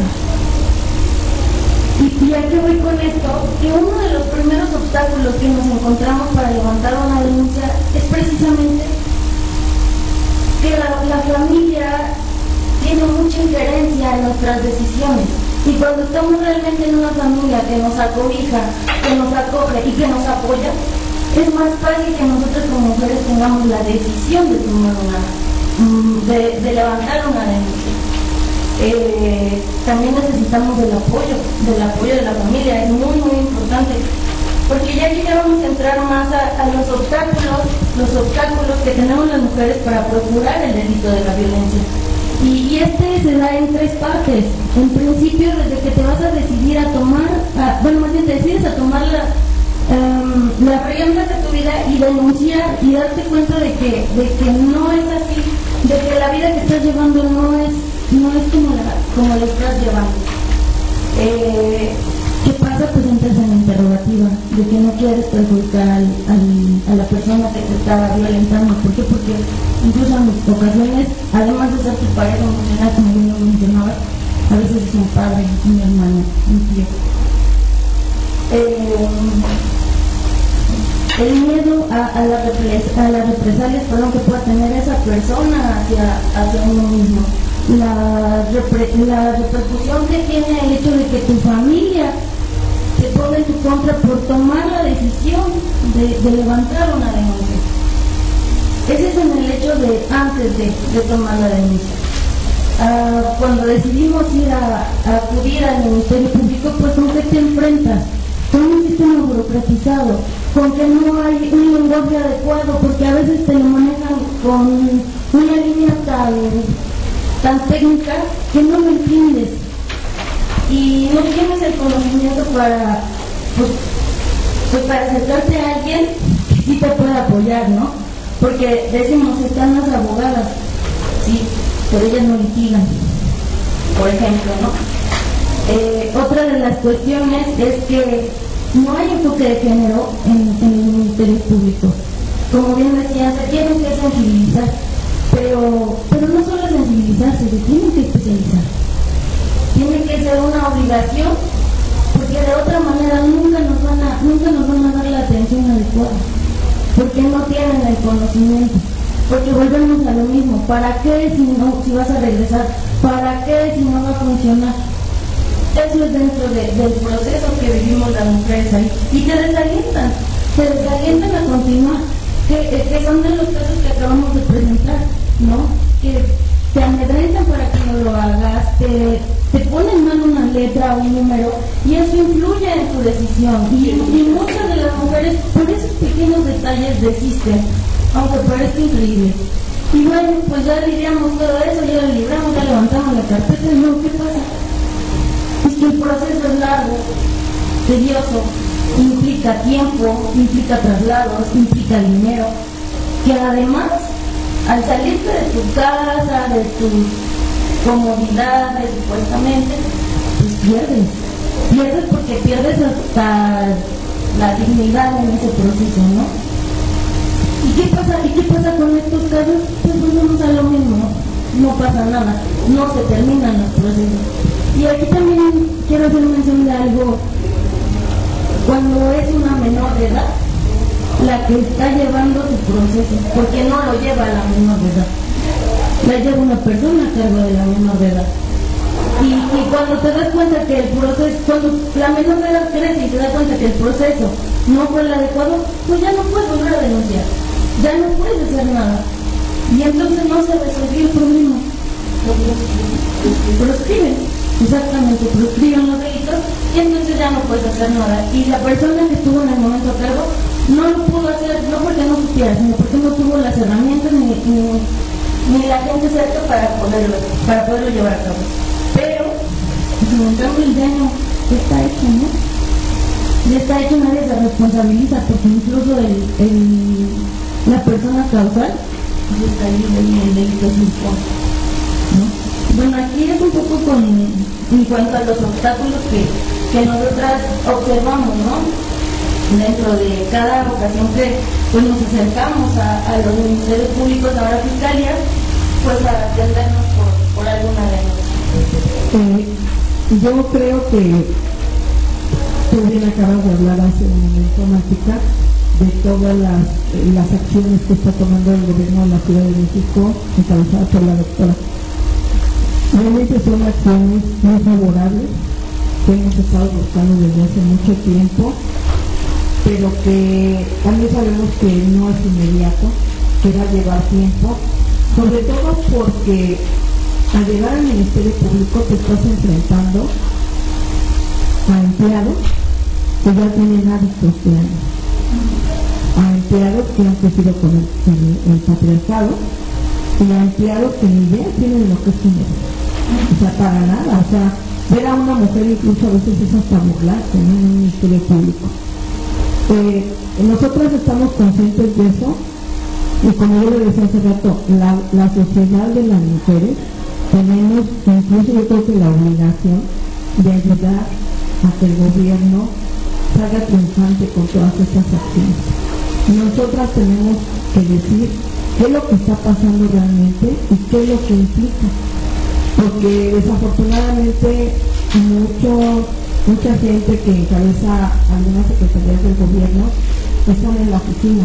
Y, y a qué voy con esto, que uno de los primeros obstáculos que nos encontramos para levantar una denuncia es precisamente que la, la familia tiene mucha injerencia en nuestras decisiones. Y cuando estamos realmente en una familia que nos acobija, que nos acoge y que nos apoya, es más fácil que nosotros como mujeres tengamos la decisión de tomar una, de, de levantar una denuncia. Eh, también necesitamos del apoyo, del apoyo de la familia, es muy muy importante, porque ya aquí ya vamos a entrar más a, a los obstáculos, los obstáculos que tenemos las mujeres para procurar el delito de la violencia. Y, y este se da en tres partes. En principio, desde que te vas a decidir a tomar, a, bueno, más bien te decides a tomar la, um, la rienda de tu vida y denunciar y darte cuenta de que, de que no es así, de que la vida que estás llevando no es, no es como la, como la estás llevando. Eh, ¿Qué pasa? Pues entras en la interrogativa de que no quieres perjudicar al, al, a la persona que te está violentando. ¿Por qué? Porque incluso en ocasiones, además de ser tu pareja emocional, como bien lo mencionaba, a veces es un padre, un hermano, un tío. Eh, el miedo a, a, la repres a las represalias perdón, que pueda tener esa persona hacia, hacia uno mismo. La, repre la repercusión que tiene el hecho de que tu familia se ponga en tu contra por tomar la decisión de, de levantar una denuncia. Ese es en el hecho de antes de, de tomar la denuncia. Uh, cuando decidimos ir a, a acudir al Ministerio Público, pues ¿con qué te enfrentas? Con un sistema burocratizado, con que no hay un lenguaje adecuado, porque a veces te lo manejan con una línea tan tan técnica que no lo entiendes y no tienes el conocimiento para pues, pues para acercarte a alguien que sí te pueda apoyar, ¿no? Porque decimos, están las abogadas, sí, pero ellas no litigan, por ejemplo, ¿no? Eh, otra de las cuestiones es que no hay enfoque de género en, en el Ministerio Público. Como bien decía, se tienen que sensibilizar. Pero, pero no solo sensibilizarse, se tienen que especializar. Tiene que ser una obligación, porque de otra manera nunca nos van a, nunca nos van a dar la atención adecuada, porque no tienen el conocimiento, porque volvemos a lo mismo. ¿Para qué si no, si vas a regresar? ¿Para qué si no va a funcionar? Eso es dentro de, del proceso que vivimos las mujeres ahí, y te desalientan, te desalientan a continuar. Que, que son de los casos que acabamos de presentar, ¿no? Que te amedrentan para que no lo hagas, te, te ponen mal una letra o un número, y eso influye en tu decisión. Y, y muchas de las mujeres, por esos pequeños detalles, desisten, aunque parezca increíble. Y bueno, pues ya lidiamos todo eso, ya lo libramos, ya levantamos la carpeta, y no, ¿qué pasa? Es que el proceso es largo, tedioso, implica tiempo, implica traslados, implica dinero, que además, al salirte de tu casa, de tus comodidades, supuestamente, pues pierdes, pierdes porque pierdes hasta la dignidad en ese proceso, ¿no? ¿Y qué pasa, y qué pasa con estos casos? Pues volvemos a lo mismo, no pasa nada, no se terminan los procesos. Y aquí también quiero hacer mención de algo. Cuando es una menor de edad la que está llevando su proceso, porque no lo lleva la menor de edad, la lleva una persona a cargo de la menor de edad. Y, y cuando te das cuenta que el proceso, cuando la menor de edad crece y te das cuenta que el proceso no fue el adecuado, pues ya no puedes volver a denunciar, ya no puedes hacer nada. Y entonces no se resolvió el problema. Proscriben. Exactamente, proscriben los delitos y entonces ya no puedes hacer nada. Y la persona que estuvo en el momento a cargo no lo pudo hacer, no porque no supiera, sino porque no tuvo las herramientas ni, ni, ni la gente cerca para poderlo, para poderlo llevar a cabo. Pero, en cambio, el daño está hecho, ¿no? Ya está hecho, nadie se responsabiliza, porque incluso el, el, la persona causal está ahí el delito sin fondo, ¿no? Bueno, aquí es un poco con, en cuanto a los obstáculos que, que nosotras observamos, ¿no? Dentro de cada ocasión que pues, nos acercamos a, a los ministerios públicos, a la fiscalía, pues a atendernos por, por alguna denuncia. Eh, yo creo que tú bien acabas de hablar hace un momento, Mática, de todas las, las acciones que está tomando el gobierno de la Ciudad de México, encabezada por la doctora. Realmente son acciones muy favorables que hemos estado buscando desde hace mucho tiempo, pero que también sabemos que no es inmediato, que va a llevar tiempo, sobre todo porque al llegar al Ministerio Público te estás enfrentando a empleados que ya tienen hábitos de años, a empleados que han crecido con el, el, el patriarcado y a empleados que ni idea tienen lo que es dinero, o sea, para nada, o sea, ver a una mujer incluso a veces es hasta burlarse, ¿no? En un Ministerio Público. Eh, nosotras estamos conscientes de eso y como yo le decía hace rato, la, la sociedad de las mujeres tenemos incluso yo creo que la obligación de ayudar a que el gobierno salga triunfante con todas estas acciones. Nosotras tenemos que decir qué es lo que está pasando realmente y qué es lo que implica, porque desafortunadamente mucho, mucha gente que encabeza algunas secretarías del gobierno están en la oficina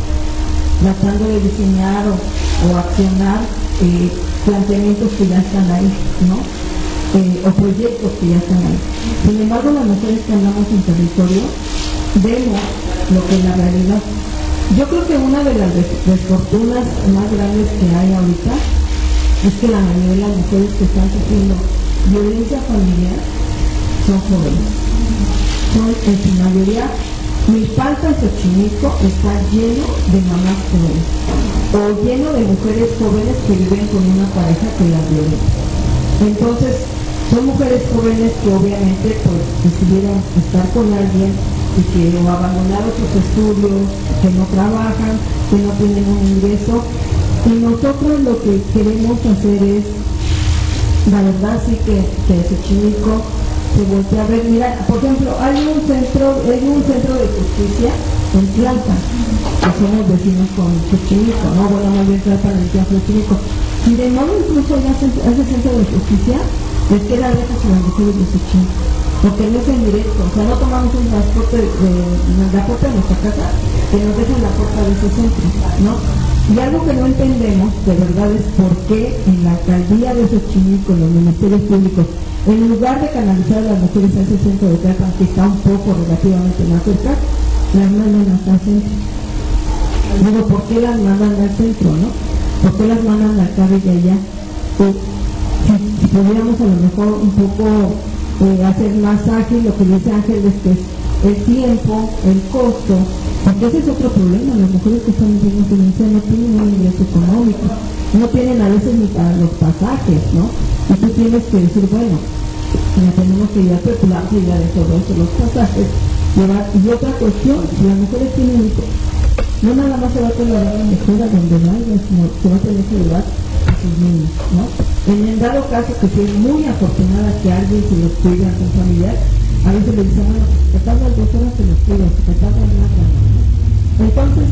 tratando de diseñar o, o accionar eh, planteamientos que ya están ahí, ¿no? Eh, o proyectos que ya están ahí. Sin embargo, las mujeres que andamos en territorio vemos lo que es la realidad. Yo creo que una de las desfortunas más grandes que hay ahorita es que la mayoría de las mujeres que están sufriendo violencia familiar son jóvenes. Son en su mayoría, Milpalta y Xochimilco está lleno de mamás jóvenes o lleno de mujeres jóvenes que viven con una pareja que las violenta. Entonces, son mujeres jóvenes que obviamente pues decidieron estar con alguien y que o abandonaron sus estudios, que no trabajan, que no tienen un ingreso. Y nosotros lo que queremos hacer es, la verdad sí que, que Xochimilco se voltea a ver. Mira, por ejemplo, hay un centro, hay un centro de justicia en Tlalpan, que somos vecinos con Xochimilco, no, bueno, más bien Tlalpan en Xochimilco. Y de modo incluso ya ese centro de justicia les queda lejos a las mujeres de Xochimilco, porque no es en directo, o sea, no tomamos un transporte de, de la puerta de nuestra casa, que nos dejan la puerta de ese centro, ¿no? Y algo que no entendemos, de verdad, es por qué en la alcaldía de Xochimilco, en los ministerios públicos, en lugar de canalizar a las mujeres a ese centro de Tlalpan, que está un poco relativamente más cerca, las mandan hasta el centro. Digo, ¿por qué las mandan al centro, no? ¿Por qué las mandan acá y allá? Pues, si, si pudiéramos a lo mejor un poco eh, hacer más ágil lo que dice Ángel, es que el tiempo, el costo, porque ese es otro problema. Las mujeres que están viviendo violencia no tienen un ingreso económico, no tienen a veces ni para los pasajes, ¿no? Y tú tienes que decir, bueno, ya tenemos que ir a calcular ya de todo eso, los pasajes, llevar. Y otra cuestión, si las mujeres tienen hijos, no nada más se va a tolerar la mujer a donde vaya, sino se va a tener que llevar a sus niños, ¿no? En el dado caso que si es muy afortunada que alguien se los cuida a un familiar, a veces le dicen, bueno, te tardan dos horas que los cuidas, te tardan nada, ¿no? Entonces,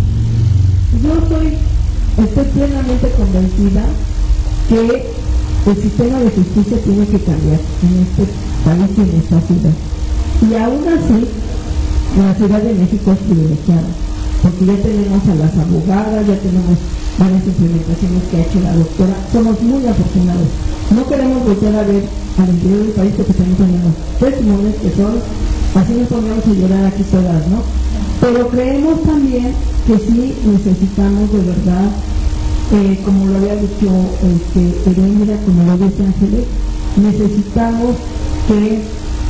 yo estoy, estoy plenamente convencida que el sistema de justicia tiene que cambiar en este país y en esta ciudad. Y aún así, la Ciudad de México es privilegiada, porque ya tenemos a las abogadas, ya tenemos varias implementaciones que ha hecho la doctora, somos muy afortunados. No queremos volver a ver al interior del país porque también tenemos testimonios que son, así nos ponemos a llorar aquí todas, ¿no? Pero creemos también que sí necesitamos de verdad, eh, como lo había dicho este, Erendira, como lo dice Ángeles, necesitamos que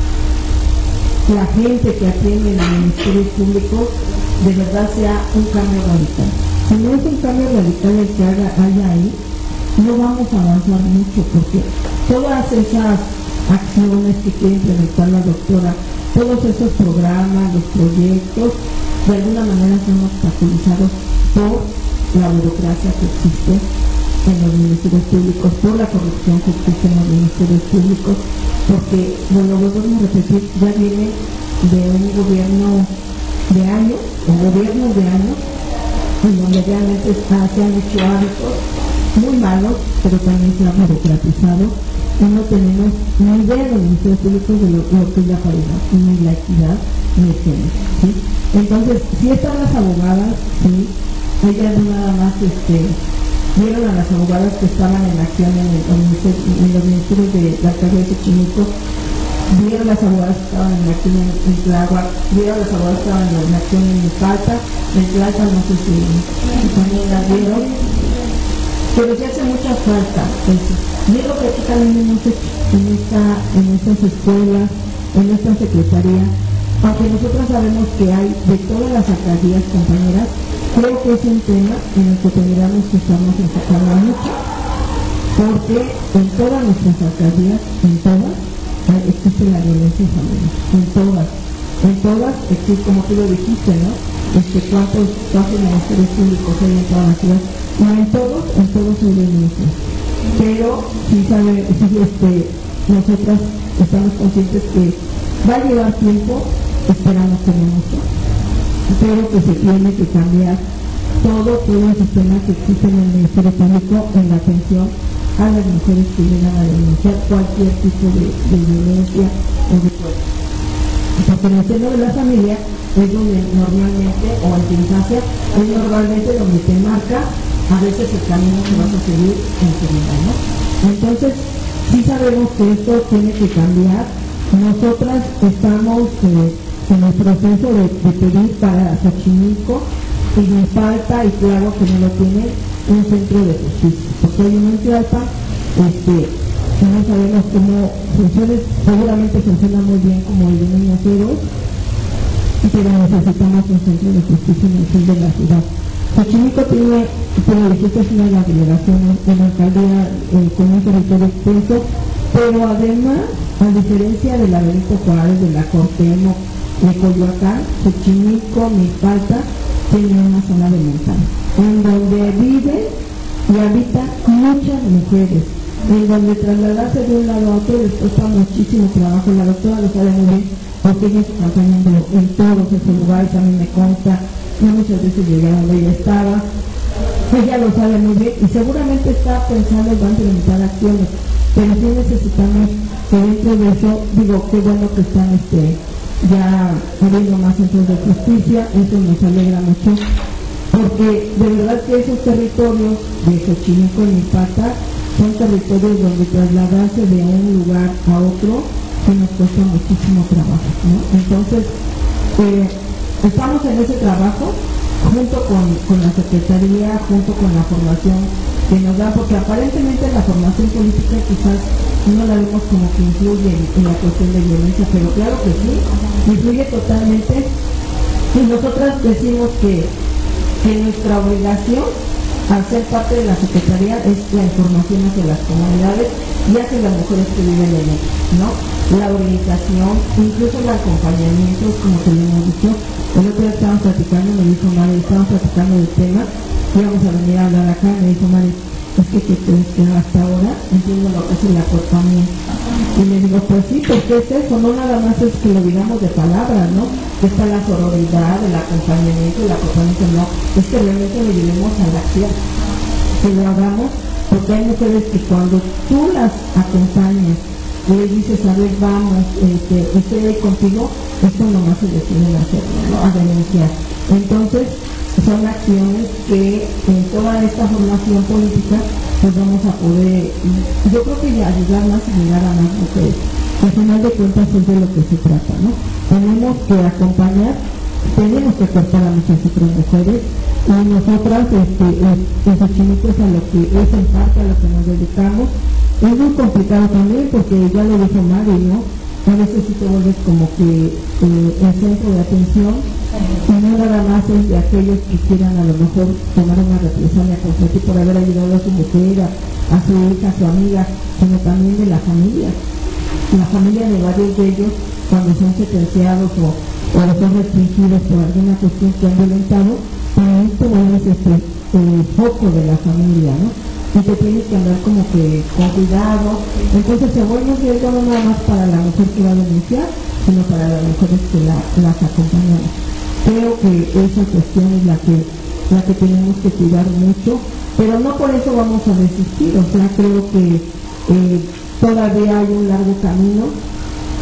la gente que atiende en los ministerios públicos de verdad sea un cambio radical. Si no es un cambio radical el que haga, haya ahí, no vamos a avanzar mucho, porque todas esas acciones que quiere implementar la doctora, todos esos programas, los proyectos, de alguna manera son obstaculizados por la burocracia que existe en los ministerios públicos, por la corrupción que existe en los ministerios públicos, porque, bueno, lo volvemos a repetir, ya viene de un gobierno de años, o gobiernos de años, en donde realmente está, se han hecho hábitos muy malos, pero también se ha burocratizado y no tenemos ni idea de los ministerios públicos de lo, lo que es la paridad, ni la equidad, ni el género, ¿sí? Entonces, si están las abogadas, ¿sí? Ellas no nada más este, vieron a las abogadas que estaban en acción en, el, en los ministerios de la alcaldía de Xochimilco, vieron las abogadas que estaban en acción en, en Tláhuac, vieron las abogadas que estaban en acción en Iztapalapa, en Tlalpan no sé si, si también las vieron, pero sí hace mucha falta eso. Y es lo que aquí también hemos hecho en, esta, en estas escuelas, en esta secretaría, aunque nosotros sabemos que hay de todas las alcaldías, compañeras, creo que es un tema en el que tendríamos que estarnos enfocando mucho, porque en todas nuestras alcaldías, en todas, existe la violencia familiar, en todas, en todas existe, como tú lo dijiste, ¿no? Este, ¿cuántos, cuántos ministerios públicos hay en toda la ciudad? No, en todos, en todos hay violencia, pero sí sabe, sí, este, nosotras estamos conscientes que va a llevar tiempo, esperamos que no mucho, pero que se tiene que cambiar todo, todo el sistema que existe en el Ministerio Público en la atención a las mujeres que llegan a denunciar cualquier tipo de, de violencia o de cuerpo. Porque en el seno de la familia es donde normalmente, o en tu infancia, es normalmente donde te marca a veces el camino que vas a seguir en tu vida, ¿no? Entonces, sí sabemos que esto tiene que cambiar. Nosotras estamos eh, en el proceso de, de pedir para Xochimilco, y nos falta, y claro que no lo tiene, un centro de justicia, porque hay uno en Tlalpan, este, no sabemos cómo funciona, seguramente funciona muy bien como el de Niños Héroes, pero necesitamos un centro de justicia en el sur de la ciudad. Xochimilco tiene, como dijiste, es una de las delegaciones de la alcaldía eh, con un territorio extenso, pero además, a diferencia de la Benito Juárez, de la Cuauhtémoc, de Coyoacán, Xochimilco, Milpalta, tiene una zona de montaña, en donde viven y habitan muchas mujeres, en donde trasladarse de un lado a otro les cuesta muchísimo trabajo. La doctora lo sabe muy bien, porque ella está acompañando en todos esos lugares, a mí me consta, y muchas veces llegué a donde ella estaba, ella lo sabe muy bien, y seguramente está pensando en implementar acciones, pero sí necesitamos que dentro de eso, digo, qué bueno que están este ya habiendo más centros de justicia, eso nos alegra mucho, porque de verdad que esos territorios de Xochimilco y Milpalta son territorios donde trasladarse de un lugar a otro que nos cuesta muchísimo trabajo, ¿no? Entonces, eh, estamos en ese trabajo junto con, con la Secretaría, junto con la formación que nos da, porque aparentemente la formación política quizás no la vemos como que influye en, en la cuestión de violencia, pero claro que sí, influye totalmente, y nosotras decimos que, que nuestra obligación al ser parte de la Secretaría es la información hacia las comunidades y hacia las mujeres que viven en ellas, ¿no? La orientación, incluso el acompañamiento, como te lo hemos dicho. El otro día estábamos platicando, me dijo Mari, estábamos platicando del tema, íbamos a venir a hablar acá, me dijo Mari, es que, que, que hasta ahora entiendo lo que es el acortamiento. Y le digo, pues sí, porque es eso, no nada más es que lo digamos de palabras, ¿no? Que está la sororidad, el acompañamiento, el acortamiento, no, es que realmente lo llevemos a la acción, que lo hagamos, porque hay mujeres que cuando tú las acompañas, le dices, a ver, vamos, este, estoy ahí contigo, esto nomás se deciden hacerlo, ¿no? A denunciar. Entonces, son acciones que en toda esta formación política pues vamos a poder, yo creo que ayudar más y llegar a más mujeres, que al final de cuentas es de lo que se trata, ¿no? Tenemos que acompañar, tenemos que cortar a muchas otras mujeres, y nosotras este, en Xochimilco es a lo que es en parte a lo que nos dedicamos. Es muy complicado también porque ya lo dijo Mari, ¿no? A veces sí te vuelves como que eh, el centro de atención, y no nada más es de aquellos que quieran a lo mejor tomar una represalia contra ti por haber ayudado a su mujer, a, a su hija, a su amiga, sino también de la familia. La familia de varios de ellos, cuando son sentenciados o, o son restringidos por alguna cuestión que han violentado, también te vuelves este, el foco de la familia, ¿no? Y te tienes que andar como que con cuidado. Entonces se vuelve un riesgo no nada más para la mujer que va a denunciar, sino para las mujeres que la, las acompañan. Creo que esa cuestión es la que la que tenemos que cuidar mucho, pero no por eso vamos a resistir. O sea, creo que eh, todavía hay un largo camino,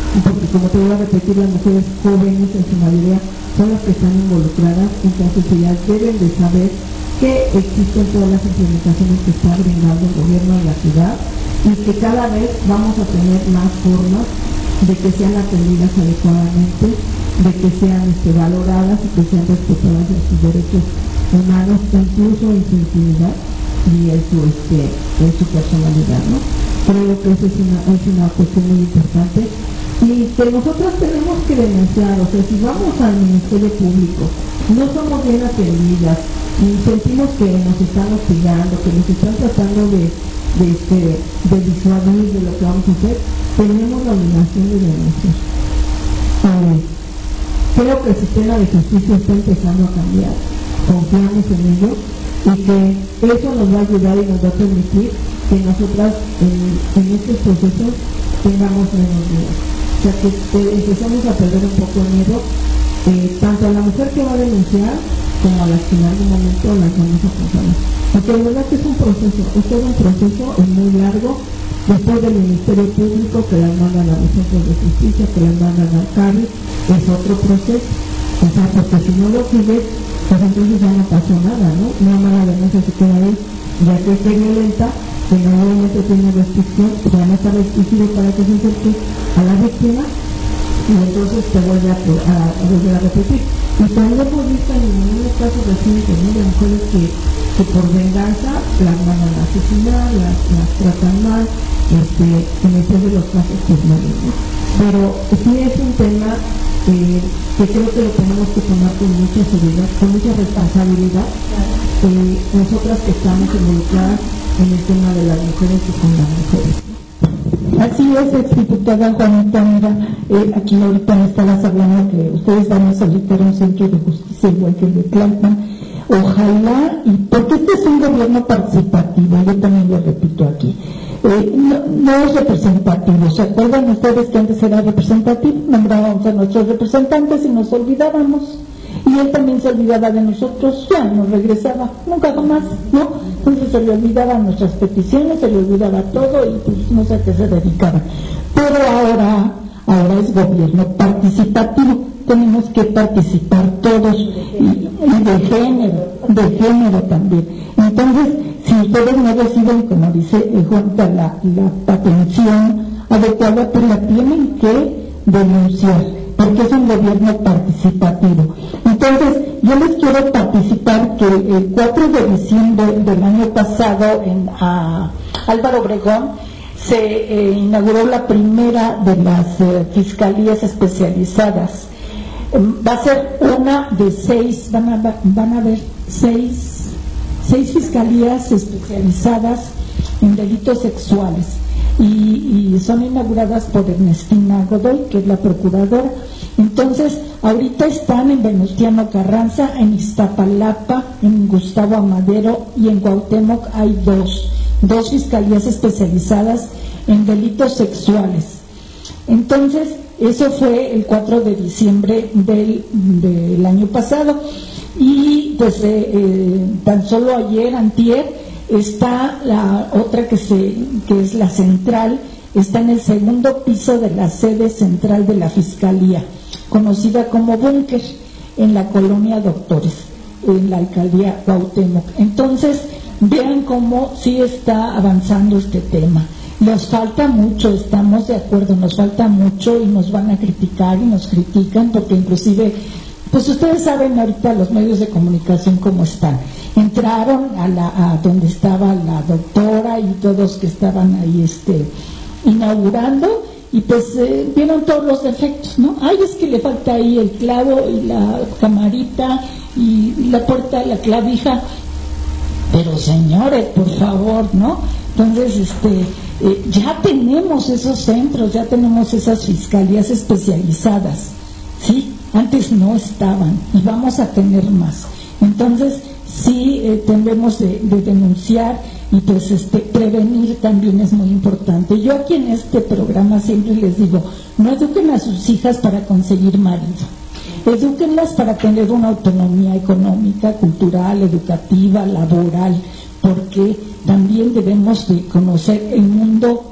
porque como te voy a repetir, las mujeres jóvenes en su mayoría son las que están involucradas, entonces ellas deben de saber que existen todas las implementaciones que está brindando el gobierno de la ciudad y que cada vez vamos a tener más formas de que sean atendidas adecuadamente, de que sean este, valoradas y que sean respetadas en sus derechos humanos, incluso en su intimidad y en su, este, en su personalidad, ¿no? Creo que eso es una, es una cuestión muy importante y que nosotros tenemos que denunciar. O sea, si vamos al Ministerio Público, no somos bien atendidas y sentimos que nos están hostigando, que nos están tratando de, de, este, de disuadir de lo que vamos a hacer, tenemos la obligación de denunciar. Eh, creo que el sistema de justicia está empezando a cambiar, confiamos en ello y que eso nos va a ayudar y nos va a permitir que nosotras en, en estos procesos tengamos menos miedo. O sea, que, que empezamos a perder un poco el miedo, eh, tanto a la mujer que va a denunciar como a las que en algún momento las vamos a acompañar. Porque de verdad que es un proceso, es todo un proceso, es muy largo. Después del Ministerio Público, que las mandan a los centros de justicia, que las mandan al C A R I, es otro proceso. O sea, porque si no lo sigues, pues entonces ya no pasó nada, ¿no? Una mala denuncia se queda ahí, ya que esté violenta, que normalmente tiene restricción, ya no está restringido para que se acerque a la víctima, y entonces te vuelve a, a, a volver a repetir. Y también hemos visto en algunos casos recientes, ¿no?, de mujeres que, que por venganza las mandan a asesinar, las, las tratan mal, este, en el peor de los casos pues mueren, ¿no? Pero sí es un tema eh, que creo que lo tenemos que tomar con mucha seriedad, con mucha responsabilidad, eh, nosotras que estamos involucradas en el tema de las mujeres y con las mujeres. Así es, exdiputada Juanita, mira, eh, aquí ahorita me estabas hablando que ustedes van a solicitar un centro de justicia igual que el de Tlalpan. Ojalá, y porque este es un gobierno participativo, yo también lo repito aquí, eh, no, no es representativo. ¿Se acuerdan ustedes que antes era representativo? Nombrábamos a nuestros representantes y nos olvidábamos. Y él también se olvidaba de nosotros, ya no regresaba, nunca más, ¿no? Entonces se le olvidaban nuestras peticiones, se le olvidaba todo y pues no sé a qué se dedicaba. Pero ahora, ahora es gobierno participativo, tenemos que participar todos y, y de género, de género también. Entonces, si ustedes no reciben, como dice eh, Juanita, la, la atención adecuada, pues la tienen que denunciar, porque es un gobierno participativo. Entonces, yo les quiero participar que el cuatro de diciembre del año pasado en a Álvaro Obregón se eh, inauguró la primera de las eh, fiscalías especializadas. Eh, va a ser una de seis, van a, van a haber seis, seis fiscalías especializadas en delitos sexuales. Y, y son inauguradas por Ernestina Godoy, que es la procuradora. Entonces, ahorita están en Venustiano Carranza, en Iztapalapa, en Gustavo Amadero y en Cuauhtémoc hay dos, dos fiscalías especializadas en delitos sexuales. Entonces, eso fue el cuatro de diciembre del, del año pasado. Y pues eh, eh, tan solo ayer, antier, está la otra que se que es la central, está en el segundo piso de la sede central de la Fiscalía, conocida como Búnker, en la colonia Doctores, en la alcaldía Cuauhtémoc. Entonces, vean cómo sí está avanzando este tema. Nos falta mucho, estamos de acuerdo, nos falta mucho y nos van a criticar y nos critican porque inclusive, pues ustedes saben ahorita los medios de comunicación cómo están. Entraron a, la, a donde estaba la doctora y todos que estaban ahí este, inaugurando y pues eh, vieron todos los defectos, ¿no? Ay, es que le falta ahí el clavo y la camarita y, y la puerta, la clavija. Pero señores, por favor, ¿no? Entonces, este, eh, ya tenemos esos centros, ya tenemos esas fiscalías especializadas, ¿sí? Antes no estaban y vamos a tener más. Entonces, sí eh, tendremos de, de denunciar y pues este prevenir también es muy importante. Yo aquí en este programa siempre les digo, no eduquen a sus hijas para conseguir marido, edúquenlas para tener una autonomía económica, cultural, educativa, laboral, porque también debemos de conocer el mundo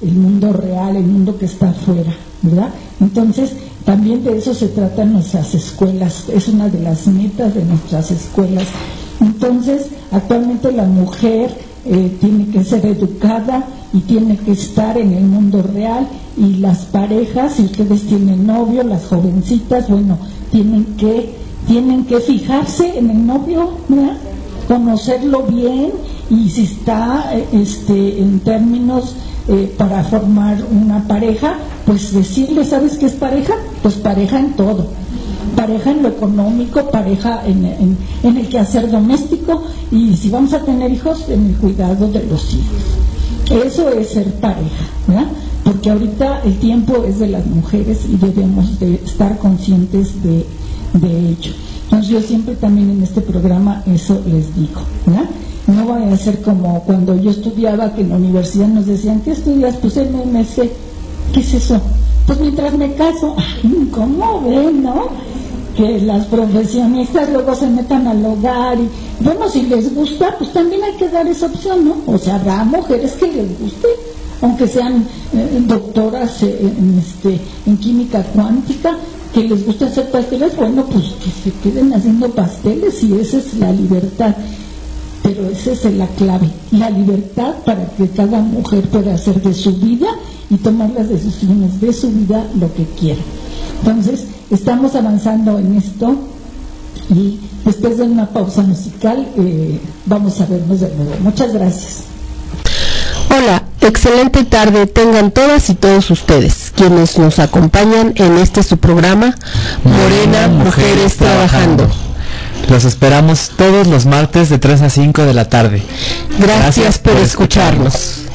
el mundo real, el mundo que está afuera, ¿verdad? Entonces, también de eso se tratan nuestras escuelas, es una de las metas de nuestras escuelas. Entonces, actualmente la mujer eh, tiene que ser educada y tiene que estar en el mundo real, y las parejas, si ustedes tienen novio, las jovencitas, bueno, tienen que, tienen que fijarse en el novio, ¿verdad? Conocerlo bien, y si está este, en términos eh, para formar una pareja, pues decirle, ¿sabes qué es pareja? Pues pareja en todo, pareja en lo económico, pareja en, en, en el quehacer doméstico, y si vamos a tener hijos, en el cuidado de los hijos. Eso es ser pareja, ¿verdad? Porque ahorita el tiempo es de las mujeres y debemos de estar conscientes de, de ello. Entonces yo siempre también en este programa eso les digo, ¿verdad? No vaya a ser como cuando yo estudiaba, que en la universidad nos decían, ¿qué estudias? Pues M M C. ¿Qué es eso? Pues mientras me caso. Ay, ¿cómo ven, no? Que las profesionistas luego se metan al hogar y, bueno, si les gusta, pues también hay que dar esa opción, ¿no? O sea, habrá mujeres que les guste, aunque sean eh, doctoras eh, en, este, en química cuántica, que les gusta hacer pasteles, bueno, pues que se queden haciendo pasteles, y esa es la libertad. Pero esa es la clave, la libertad para que cada mujer pueda hacer de su vida y tomar las decisiones de su vida lo que quiera. Entonces, estamos avanzando en esto, y después de una pausa musical eh, vamos a vernos de nuevo. Muchas gracias. Hola, excelente tarde tengan todas y todos ustedes, quienes nos acompañan en este su programa, Morena Mujeres Trabajando. Los esperamos todos los martes de tres a cinco de la tarde. Gracias, Gracias por, por escucharnos. escucharnos.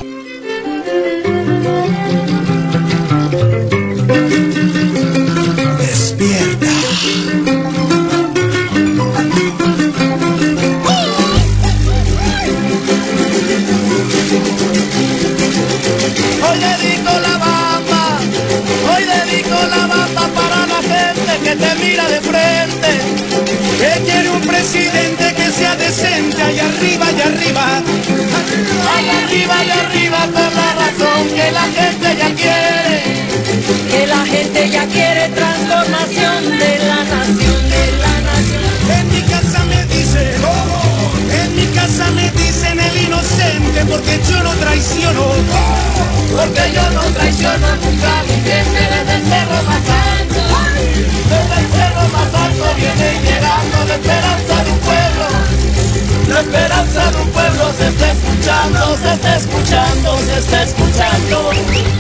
Que te mira de frente, que quiere un presidente que sea decente, allá arriba, allá arriba, allá arriba, allá arriba, por la razón que la gente ya quiere, que la gente ya quiere transformación de la nación, de la nación. En mi casa me dicen, oh, en mi casa me dicen el inocente, porque yo no traiciono, oh, porque yo no traiciono nunca a mi gente desde el cerro más alto. Desde el cerro más alto viene llegando la esperanza de un pueblo. La esperanza de un pueblo se está escuchando, se está escuchando, se está escuchando.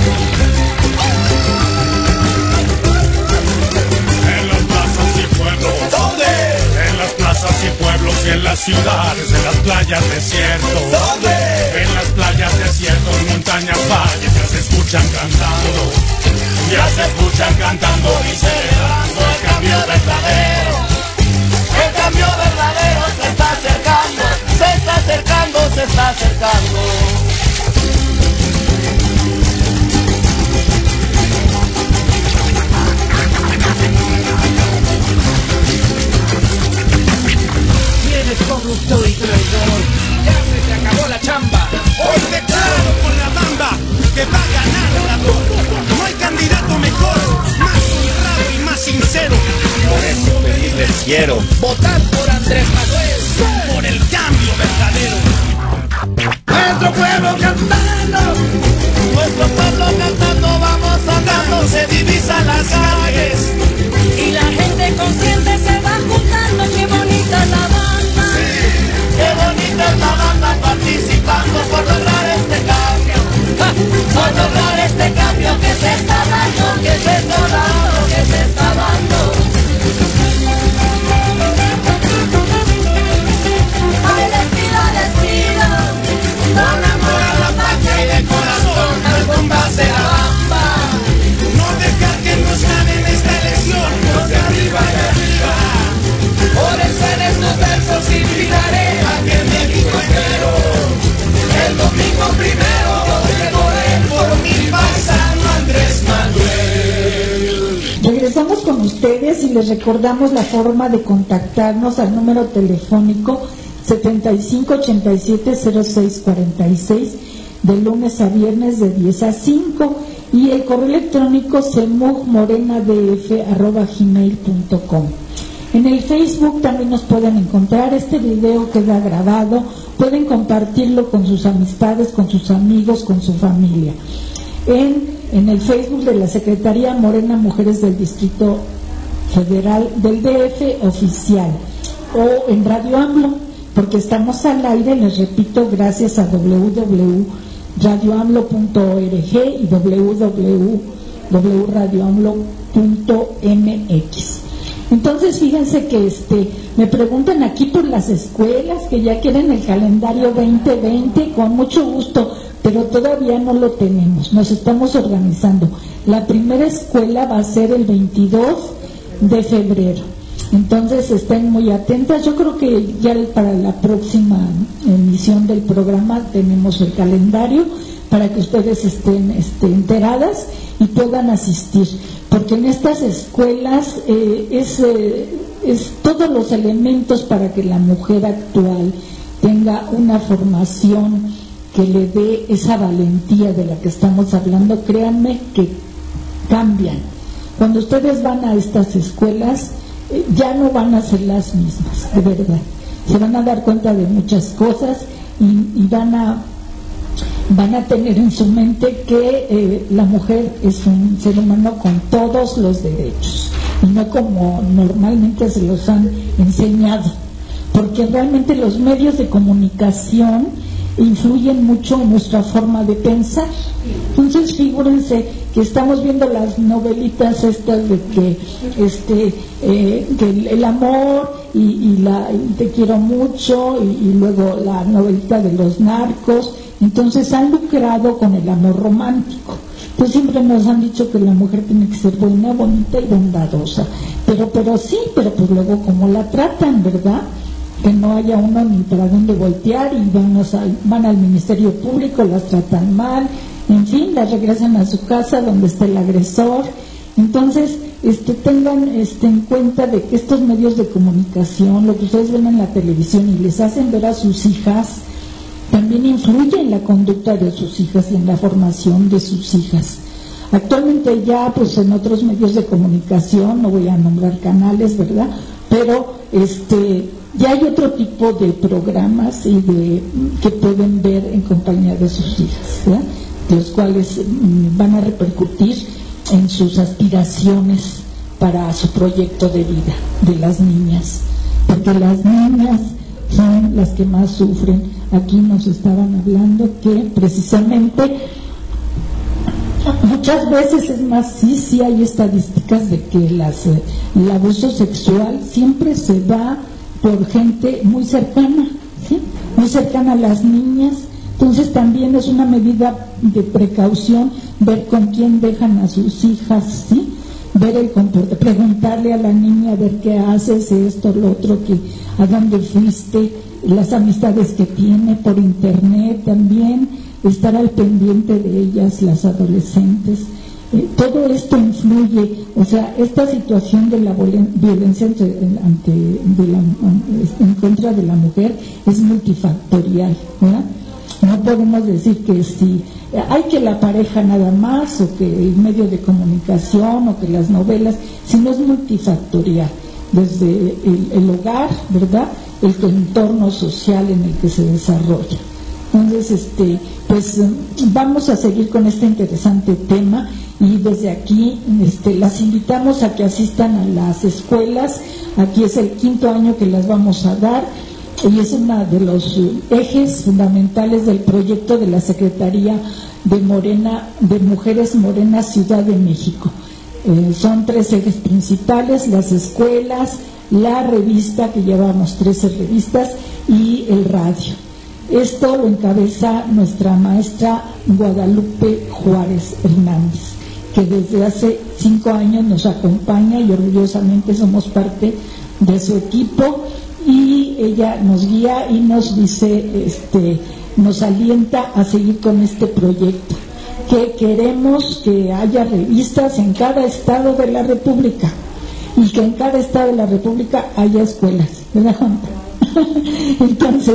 En las plazas y pueblos. ¿Dónde? En las plazas y pueblos y en las ciudades, en las playas desiertos. ¿Dónde? En las playas desiertos, montañas, valles, ya se escuchan cantando. Ya se escuchan cantando y celebrando el cambio verdadero. El cambio verdadero se está acercando, se está acercando, se está acercando. Tienes corrupto y traidor, ya se te acabó la chamba. Hoy declaro con la banda que va a ganar el ladrón. No hay candidato mejor, más honrado y más sincero. Por eso pedirles quiero votar por Andrés Manuel, por el cambio verdadero. Nuestro pueblo cantando, nuestro pueblo cantando, vamos andando, se divisan las calles. Y la gente consciente se va juntando, qué bonita es la banda. Sí, qué bonita es la banda participando por lograr este cambio. Por lograr este cambio que se está dando, que se está dando, que se está dando. Ay, les pido, les pido, con amor a la patria y de corazón, al compás de la bamba. No dejar que nos ganen esta elección, los de arriba y arriba. Por eso en estos versos invitaré a que México entero, el domingo primero, por mi paisano Andrés Manuel. Regresamos con ustedes y les recordamos la forma de contactarnos al número telefónico setenta y cinco ochenta y siete cero seis cuarenta y seis de lunes a viernes de diez a cinco, y el correo electrónico semugmorenadf arroba gmail punto com. En el Facebook también nos pueden encontrar. Este video queda grabado, pueden compartirlo con sus amistades, con sus amigos, con su familia. En, en el Facebook de la Secretaría Morena Mujeres del Distrito Federal del D F Oficial, o en Radio AMLO, porque estamos al aire, les repito, gracias a w w w punto radio amlo punto org y w w w punto radio amlo punto m x. Entonces, fíjense que este me preguntan aquí por las escuelas que ya quieren el calendario veinte veinte, con mucho gusto, pero todavía no lo tenemos, nos estamos organizando. La primera escuela va a ser el veintidós de febrero, entonces estén muy atentas. Yo creo que ya para la próxima emisión del programa tenemos el calendario para que ustedes estén este, enteradas y puedan asistir, porque en estas escuelas eh, es, eh, es todos los elementos para que la mujer actual tenga una formación que le dé esa valentía de la que estamos hablando. Créanme que cambian. Cuando ustedes van a estas escuelas, eh, ya no van a ser las mismas, de verdad. Se van a dar cuenta de muchas cosas y, y van a van a tener en su mente que eh, la mujer es un ser humano con todos los derechos, y no como normalmente se los han enseñado, porque realmente los medios de comunicación influyen mucho en nuestra forma de pensar. Entonces, figúrense que estamos viendo las novelitas estas de que este eh, que el, el amor y, y la y te quiero mucho, y, y luego la novelita de los narcos. Entonces han lucrado con el amor romántico. Pues siempre nos han dicho que la mujer tiene que ser buena, bonita y bondadosa, pero pero sí, pero pues luego cómo la tratan, ¿verdad? Que no haya uno ni para dónde voltear, y van, a, van al Ministerio Público, las tratan mal, en fin, las regresan a su casa donde está el agresor. Entonces, este, tengan este, en cuenta de que estos medios de comunicación, lo que ustedes ven en la televisión y les hacen ver a sus hijas, también influye en la conducta de sus hijas y en la formación de sus hijas. Actualmente ya, pues en otros medios de comunicación, no voy a nombrar canales, ¿verdad?, pero este ya hay otro tipo de programas y de que pueden ver en compañía de sus hijas, ¿verdad?, los cuales mm, van a repercutir en sus aspiraciones para su proyecto de vida de las niñas, porque las niñas son las que más sufren. Aquí nos estaban hablando que precisamente muchas veces, es más, sí, sí hay estadísticas de que las, eh, el abuso sexual siempre se da por gente muy cercana, ¿sí?, muy cercana a las niñas. Entonces también es una medida de precaución ver con quién dejan a sus hijas, ¿sí?, ver el comportamiento, preguntarle a la niña a ver qué haces, esto, lo otro, que a dónde fuiste, las amistades que tiene por internet también, estar al pendiente de ellas, las adolescentes. Eh, todo esto influye, o sea, esta situación de la violencia ante, ante, de la, en contra de la mujer es multifactorial, ¿verdad? No podemos decir que si hay que la pareja nada más, o que el medio de comunicación, o que las novelas, sino es multifactorial, desde el, el hogar, ¿verdad?, el entorno social en el que se desarrolla. Entonces, este, pues vamos a seguir con este interesante tema, y desde aquí este, las invitamos a que asistan a las escuelas. Aquí es el quinto año que las vamos a dar, y es uno de los ejes fundamentales del proyecto de la Secretaría de Morena, de Mujeres Morenas Ciudad de México. Eh, son tres ejes principales: las escuelas, la revista, que llevamos trece revistas, y el radio. Esto lo encabeza nuestra maestra Guadalupe Juárez Hernández, que desde hace cinco años nos acompaña, y orgullosamente somos parte de su equipo, y ella nos guía y nos dice, este, nos alienta a seguir con este proyecto, que queremos que haya revistas en cada estado de la República, y que en cada estado de la República haya escuelas, ¿verdad, Juan? Entonces,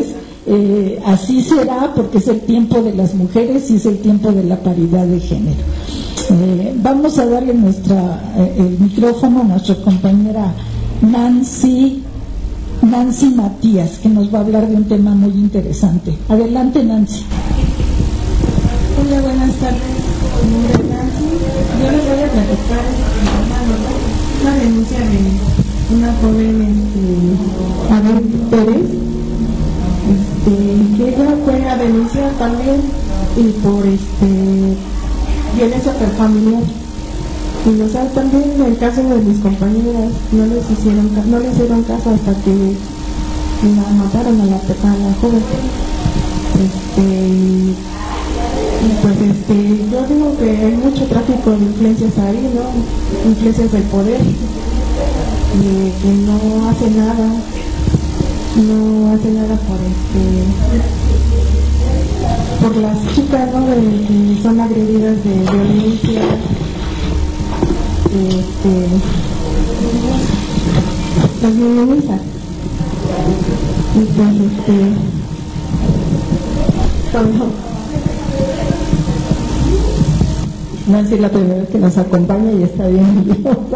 eh, así será porque es el tiempo de las mujeres y es el tiempo de la paridad de género. Eh, vamos a darle nuestra, eh, el micrófono a nuestra compañera Nancy, Nancy Matías, que nos va a hablar de un tema muy interesante. Adelante, Nancy. Hola, buenas tardes. Mi nombre es Nancy. Yo les voy a platicar una, una denuncia de una joven, este, Abel Pérez, este, que ella fue a denunciar también y por este violencia familiar. Y o sea, también en el caso de mis compañeras no les hicieron no les hicieron caso hasta que la mataron a la, a la joven. Este, y pues este, yo digo que hay mucho tráfico de influencias ahí, ¿no? Influencias del poder, y que no hace nada, no hace nada por este por las chicas, ¿no? De, que son agredidas de violencia, este, las minimiza. Y pues este, todo. Nancy es la primera vez que nos acompaña y está bien.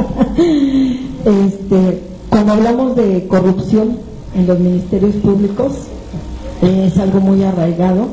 este, cuando hablamos de corrupción en los ministerios públicos, eh, es algo muy arraigado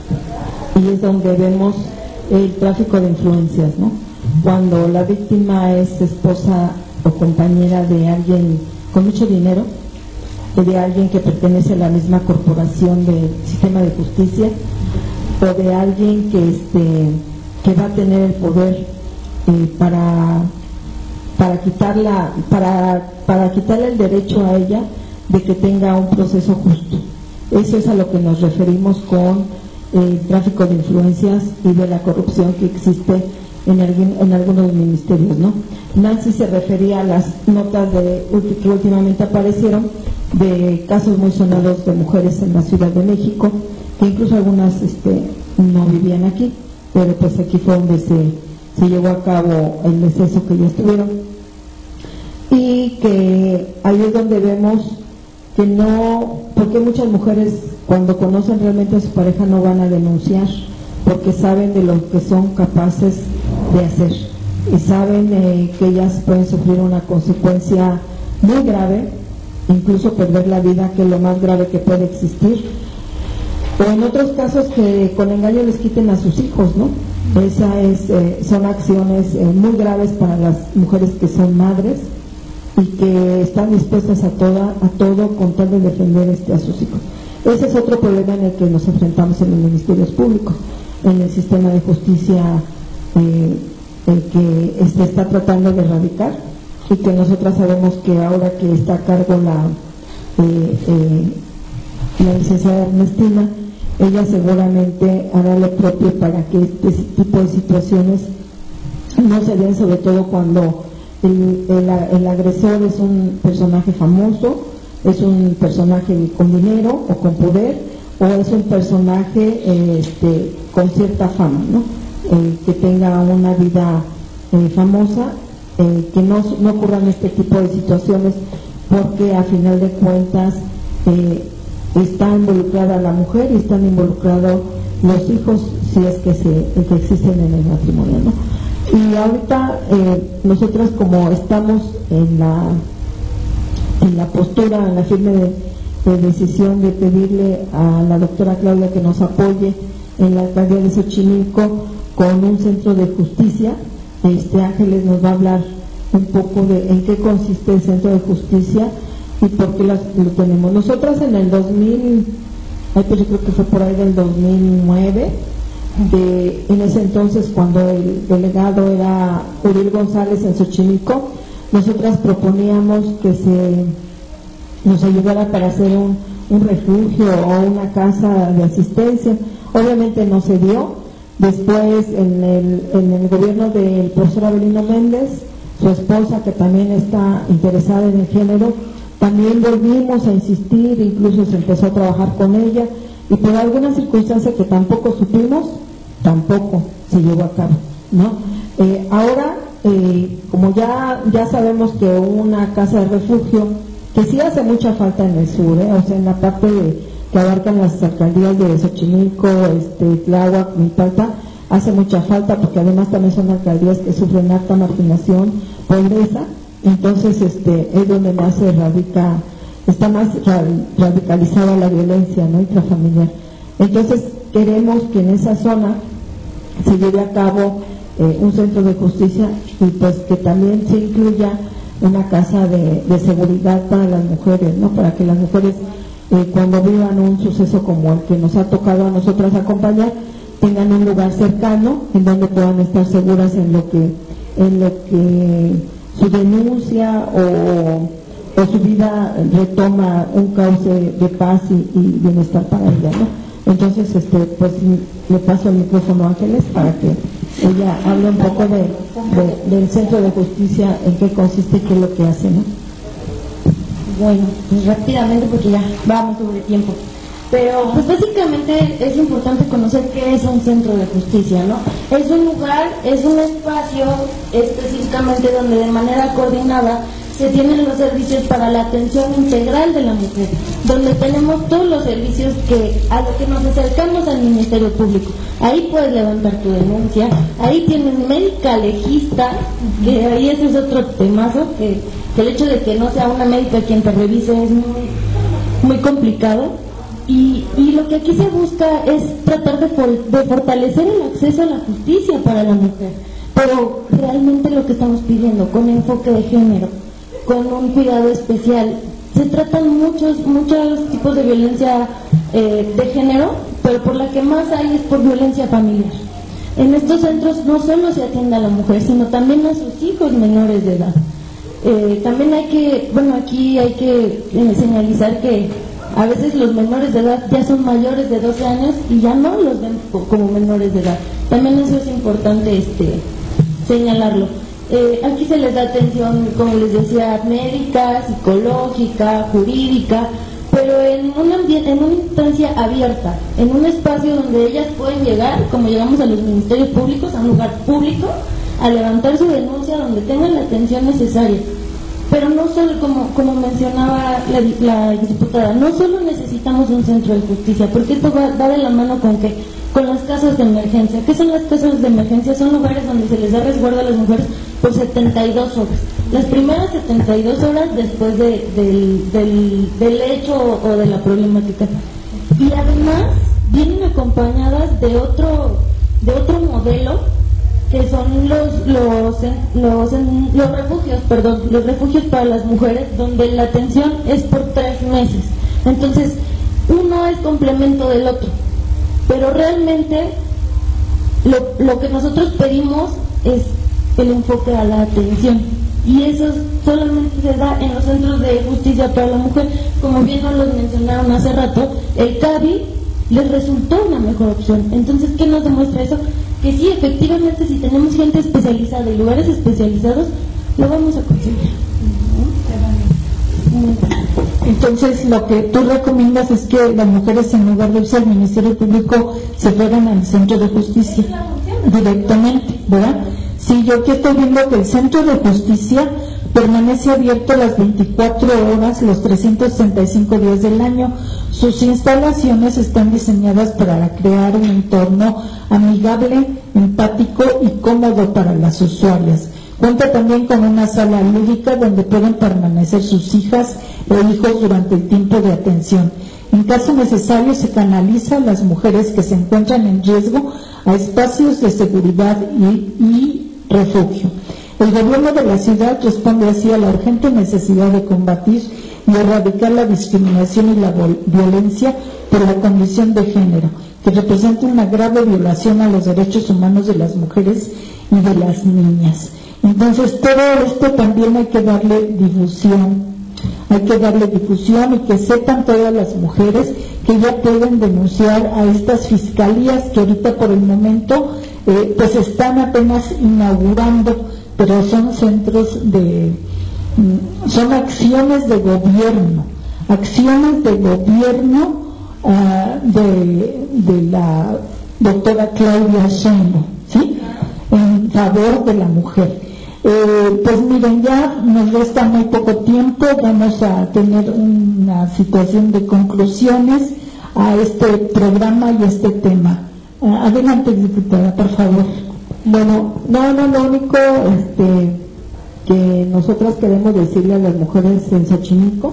y es donde vemos el tráfico de influencias, ¿no? Cuando la víctima es esposa o compañera de alguien con mucho dinero, de alguien que pertenece a la misma corporación del sistema de justicia, o de alguien que este que va a tener el poder eh, para para quitarla para para quitarle el derecho a ella de que tenga un proceso justo. Eso es a lo que nos referimos con el tráfico de influencias y de la corrupción que existe en, algún, en algunos ministerios, ¿no? Nancy se refería a las notas de, que últimamente aparecieron de casos muy sonados de mujeres en la Ciudad de México, que incluso algunas este, no vivían aquí, pero pues aquí fue donde se, se llevó a cabo el deceso que ya estuvieron, y que ahí es donde vemos que no, porque muchas mujeres cuando conocen realmente a su pareja no van a denunciar, porque saben de lo que son capaces de hacer y saben eh, que ellas pueden sufrir una consecuencia muy grave, incluso perder la vida, que es lo más grave que puede existir, o en otros casos que con engaño les quiten a sus hijos, ¿no? Esa es, eh, son acciones eh, muy graves para las mujeres que son madres y que están dispuestas a toda a todo con tal de defender este, a sus hijos. Ese es otro problema en el que nos enfrentamos en los ministerios públicos, en el sistema de justicia eh, el que se está tratando de erradicar, y que nosotras sabemos que ahora que está a cargo la, eh, eh, la licenciada Ernestina, ella seguramente hará lo propio para que este tipo de situaciones no se den, sobre todo cuando el, el, el agresor es un personaje famoso, es un personaje con dinero o con poder, o es un personaje eh, este, con cierta fama, ¿no? Eh, que tenga una vida eh, famosa, eh, que no, no ocurran este tipo de situaciones, porque a final de cuentas eh, está involucrada la mujer y están involucrados los hijos, si es que, se, que existen en el matrimonio, ¿no? Y ahorita eh, nosotras, como estamos en la en la postura, en la firme de, de decisión de pedirle a la doctora Claudia que nos apoye en la alcaldía de Xochimilco con un centro de justicia, este Ángeles nos va a hablar un poco de en qué consiste el centro de justicia y por qué las, lo tenemos. Nosotras en el dos mil, ay, pues yo creo que fue por ahí del dos mil nueve, de, en ese entonces cuando el delegado era Uriel González en Xochimilco, nosotras proponíamos que se nos ayudara para hacer un, un refugio o una casa de asistencia. Obviamente no se dio. Después en el, en el gobierno del profesor Abelino Méndez, su esposa, que también está interesada en el género, también volvimos a insistir, incluso se empezó a trabajar con ella, y por alguna circunstancia que tampoco supimos, tampoco se llevó a cabo, ¿no? Eh, ahora, eh, como ya, ya sabemos que una casa de refugio, que sí hace mucha falta en el sur, ¿eh? O sea, en la parte de, que abarcan las alcaldías de Xochimilco, este, Tláhuac, Milpalta, hace mucha falta porque además también son alcaldías que sufren alta marginación, pobreza, entonces este, es donde más se radica, está más radicalizada la violencia, ¿no?, intrafamiliar. Entonces queremos que en esa zona se lleve a cabo eh, un centro de justicia y pues que también se incluya una casa de, de seguridad para las mujeres, ¿no?, para que las mujeres eh, cuando vivan un suceso como el que nos ha tocado a nosotras acompañar, tengan un lugar cercano en donde puedan estar seguras en lo que en lo que su denuncia o, o su vida retoma un cauce de paz y, y bienestar para ella, ¿no? Entonces, este, pues le paso el micrófono a Ángeles para que ella hable un poco de, de, del Centro de Justicia, en qué consiste y qué es lo que hace, ¿no? Bueno, pues rápidamente porque ya vamos sobre tiempo. Pero pues básicamente es importante conocer qué es un centro de justicia, ¿no? Es un lugar, es un espacio específicamente donde de manera coordinada se tienen los servicios para la atención integral de la mujer, donde tenemos todos los servicios que a lo que nos acercamos al Ministerio Público. Ahí puedes levantar tu denuncia, ahí tienes médica legista, que ahí ese es otro temazo, que, que el hecho de que no sea una médica quien te revise es muy, muy complicado. Y, y lo que aquí se busca es tratar de, for, de fortalecer el acceso a la justicia para la mujer, pero realmente lo que estamos pidiendo, con enfoque de género, con un cuidado especial. Se tratan muchos muchos tipos de violencia eh, de género, pero por la que más hay es por violencia familiar. En estos centros no solo se atiende a la mujer, sino también a sus hijos menores de edad. Eh, también hay que, bueno, aquí hay que eh, señalizar que a veces los menores de edad ya son mayores de doce años y ya no los ven como menores de edad. También eso es importante este, señalarlo. Eh, aquí se les da atención, como les decía, médica, psicológica, jurídica, pero en un ambiente, en una instancia abierta, en un espacio donde ellas pueden llegar, como llegamos a los ministerios públicos, a un lugar público, a levantar su denuncia donde tengan la atención necesaria. Pero no solo, como, como mencionaba la, la diputada, no solo necesitamos un centro de justicia, porque esto va, va de la mano con que con las casas de emergencia. ¿Qué son las casas de emergencia? Son lugares donde se les da resguardo a las mujeres por setenta y dos horas. Las primeras setenta y dos horas después de, del, del, del hecho o de la problemática. Y además vienen acompañadas de otro, de otro modelo, que son los los, los los refugios, perdón, los refugios para las mujeres, donde la atención es por tres meses. Entonces, uno es complemento del otro, pero realmente lo, lo que nosotros pedimos es el enfoque a la atención, y eso solamente se da en los centros de justicia para la mujer. Como bien nos lo mencionaron hace rato, el C A B I les resultó una mejor opción. Entonces, ¿qué nos demuestra eso? Que sí, efectivamente, si tenemos gente especializada y lugares especializados, lo vamos a conseguir. Entonces, lo que tú recomiendas es que las mujeres, en lugar de irse al Ministerio Público, se fueran al Centro de Justicia directamente, ¿verdad? Sí, yo aquí estoy viendo que el Centro de Justicia permanece abierto las veinticuatro horas, los trescientos sesenta y cinco días del año. Sus instalaciones están diseñadas para crear un entorno amigable, empático y cómodo para las usuarias. Cuenta también con una sala lúdica donde pueden permanecer sus hijas e hijos durante el tiempo de atención. En caso necesario, se canaliza a las mujeres que se encuentran en riesgo a espacios de seguridad y, y refugio. El gobierno de la ciudad responde así a la urgente necesidad de combatir y erradicar la discriminación y la violencia por la condición de género, que representa una grave violación a los derechos humanos de las mujeres y de las niñas. Entonces, todo esto también hay que darle difusión, hay que darle difusión y que sepan todas las mujeres que ya pueden denunciar a estas fiscalías que ahorita por el momento eh, pues están apenas inaugurando, pero son centros de, son acciones de gobierno, acciones de gobierno uh, de, de la doctora Claudia Sheinbaum, ¿sí?, en favor de la mujer. Eh, pues miren, ya nos resta muy poco tiempo, vamos a tener una situación de conclusiones. a este programa y este tema. Uh, adelante, diputada, por favor. Bueno, no, no, lo único este, que nosotras queremos decirle a las mujeres en Xochimilco,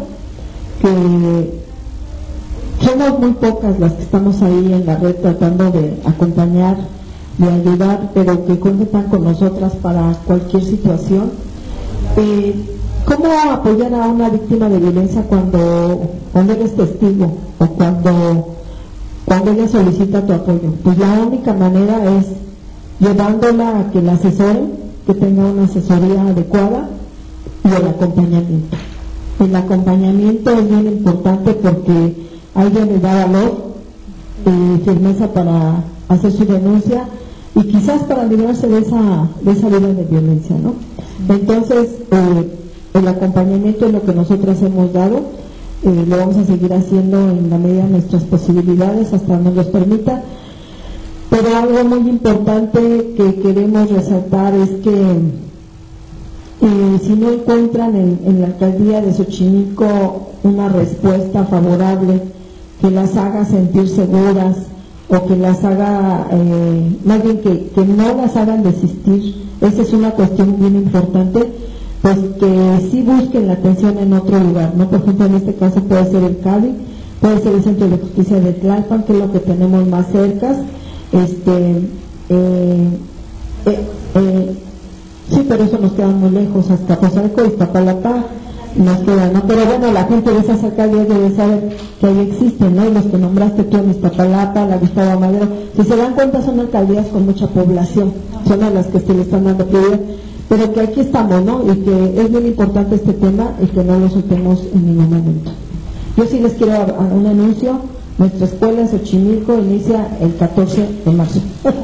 que somos muy pocas las que estamos ahí en la red tratando de acompañar, de ayudar, pero que cuentan con nosotras para cualquier situación. Eh, ¿Cómo apoyar a una víctima de violencia cuando, cuando eres testigo o cuando, cuando ella solicita tu apoyo? Pues la única manera es llevándola a que la asesoren, que tenga una asesoría adecuada, y el acompañamiento. El acompañamiento es bien importante porque a ella le da valor y firmeza para hacer su denuncia y quizás para librarse de esa, de esa vida de violencia, ¿no? Entonces, eh, el acompañamiento es lo que nosotros hemos dado, eh, lo vamos a seguir haciendo en la medida de nuestras posibilidades hasta donde nos permita. Pero algo muy importante que queremos resaltar es que eh, si no encuentran en, en la alcaldía de Xochimilco una respuesta favorable que las haga sentir seguras o que las haga, eh, más bien que, que no las hagan desistir, esa es una cuestión bien importante, pues que sí busquen la atención en otro lugar, ¿no? Por ejemplo, en este caso puede ser el CADI, puede ser el Centro de Justicia de Tlalpan, que es lo que tenemos más cerca. Este, eh, eh, eh, sí, pero eso nos queda muy lejos, hasta Posaco y Iztapalapa nos queda, ¿no? Pero bueno, la gente de esas alcaldías debe saber que ahí existen, ¿no? Y los que nombraste tú en Iztapalapa, la Gustavo Madero, si se dan cuenta son alcaldías con mucha población, son a las que se le están dando prioridad, pero que aquí estamos, ¿no? Y que es muy importante este tema y que no lo soltemos en ningún momento. Yo sí les quiero dar un anuncio. Nuestra escuela en Xochimilco inicia el catorce de marzo.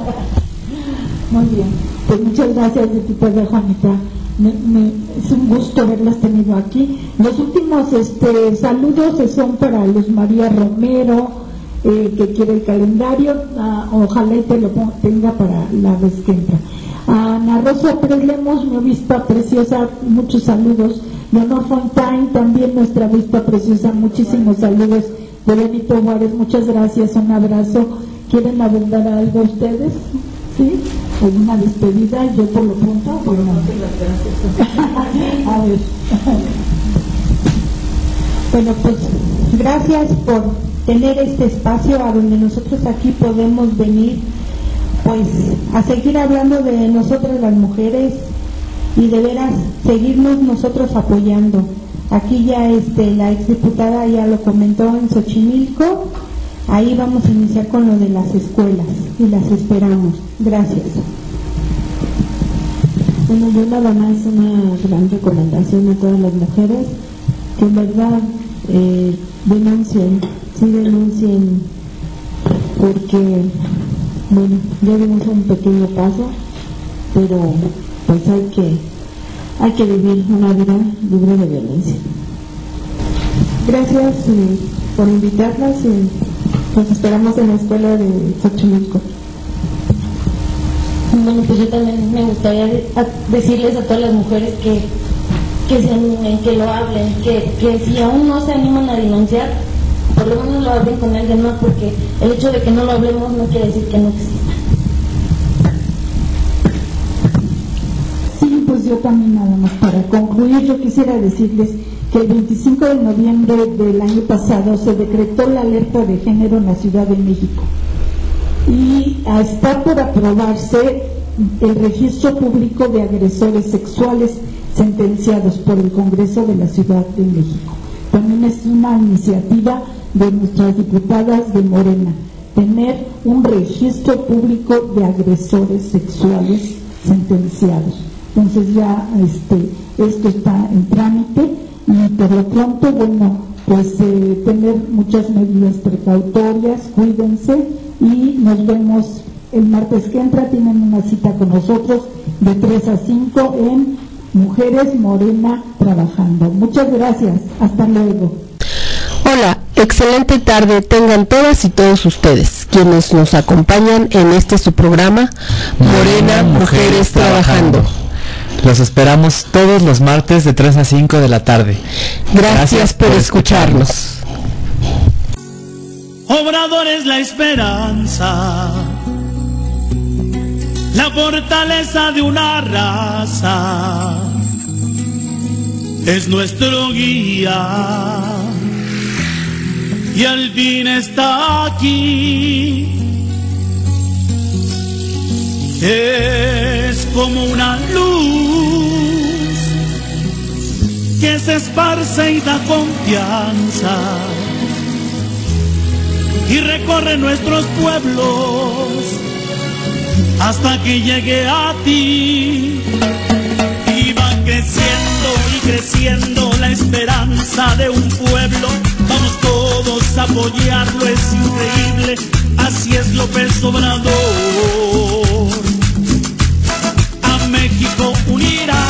Muy bien, pues muchas gracias, diputada Juanita. Me, me, es un gusto haberlas tenido aquí. Los últimos este, saludos son para Luz María Romero, eh, que quiere el calendario. Ah, ojalá y te lo tenga para la vez que entra. A Ana Rosa Prelemos, mi obispa preciosa, muchos saludos. Leonor Fontaine, también nuestra obispa preciosa, muchísimos saludos. De Benito Juárez, muchas gracias, un abrazo. ¿Quieren abundar algo ustedes? ¿Sí? Pues una despedida, yo por lo pronto. Por lo A ver. Bueno, pues gracias por tener este espacio a donde nosotros aquí podemos venir, pues a seguir hablando de nosotras las mujeres y de veras seguirnos nosotros apoyando. Aquí ya este, la exdiputada ya lo comentó en Xochimilco, ahí vamos a iniciar con lo de las escuelas y las esperamos. Gracias. Bueno, yo nada más una gran recomendación a todas las mujeres, que en verdad eh, denuncien, sí denuncien, porque, bueno, ya dimos un pequeño paso, pero pues hay que hay que vivir una vida libre de violencia. Gracias eh, por invitarnos y nos esperamos en la escuela de Xochimilco. Bueno, pues yo también me gustaría de, a, decirles a todas las mujeres que, que se animen, que lo hablen, que, que si aún no se animan a denunciar, por lo menos lo hablen con alguien más, porque el hecho de que no lo hablemos no quiere decir que no exista. Pues yo también nada más para concluir, yo quisiera decirles que el veinticinco de noviembre del año pasado se decretó la alerta de género en la Ciudad de México y está por aprobarse el registro público de agresores sexuales sentenciados por el Congreso de la Ciudad de México. También es una iniciativa de nuestras diputadas de Morena, tener un registro público de agresores sexuales sentenciados. Entonces ya este, esto está en trámite y por lo pronto, bueno, pues eh, tener muchas medidas precautorias, cuídense y nos vemos el martes que entra. Tienen una cita con nosotros de tres a cinco en Mujeres Morena Trabajando. Muchas gracias, hasta luego. Hola, excelente tarde tengan todas y todos ustedes, quienes nos acompañan en este su programa Morena Mujeres Trabajando. Los esperamos todos los martes de tres a cinco de la tarde. Gracias, Gracias por escucharnos. Obrador es la esperanza, la fortaleza de una raza, es nuestro guía y al fin está aquí. Es como una luz que se esparce y da confianza y recorre nuestros pueblos hasta que llegue a ti. Y va creciendo y creciendo la esperanza de un pueblo. Vamos todos a apoyarlo, es increíble. Así es López Obrador. A México unirá.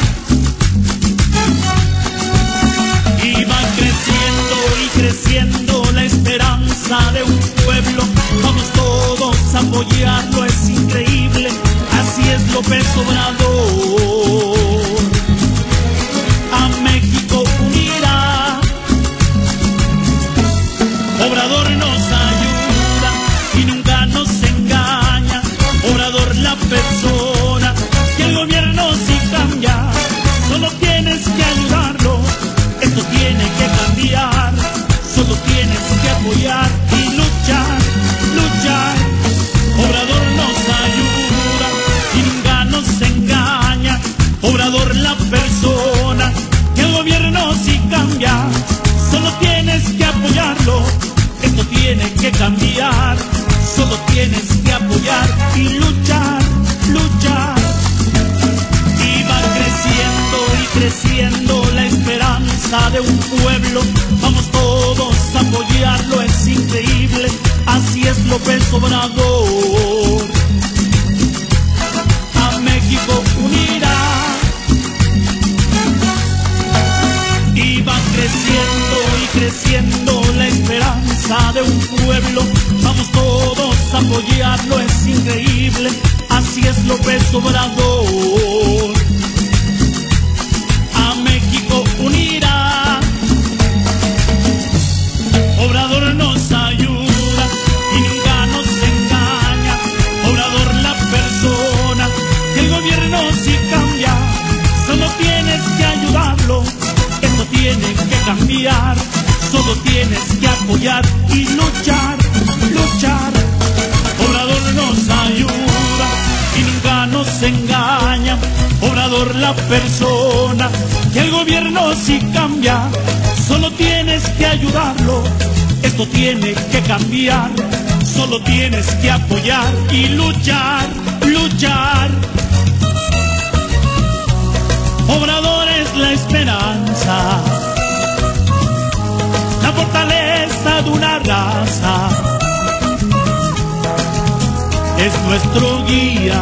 Y va creciendo y creciendo la esperanza de un pueblo. Vamos todos a apoyarlo, es increíble. Así es López Obrador. A México unirá. Obrador nos ayuda y nunca nos engaña. Obrador la persona que el gobierno sí cambia. Solo tienes que ayudarlo. Esto tiene que cambiar. Solo tienes que apoyar y luchar, luchar. Obrador nos ayuda y nunca nos engaña. Obrador la persona que el gobierno sí cambia. Solo tienes que apoyarlo. Esto tiene que cambiar. Solo tienes que apoyar y luchar, luchar. Y va creciendo y creciendo la esperanza de un pueblo. Vamos todos a apoyarlo, es increíble. Así es López Obrador. A México unirá. Y va creciendo y creciendo la esperanza de un pueblo. Vamos todos a apoyarlo, es increíble. Así es López Obrador. A México unirá. Obrador nos ayuda y nunca nos engaña. Obrador la persona que el gobierno sí cambia. Solo tienes que ayudarlo. Esto tiene que cambiar. Solo tienes que apoyar y luchar, luchar. Obrador nos ayuda y nunca nos engaña. Obrador la persona que el gobierno sí cambia. Solo tienes que ayudarlo. Esto tiene que cambiar. Solo tienes que apoyar y luchar, luchar. Obrador es la esperanza, la fortaleza de una raza, es nuestro guía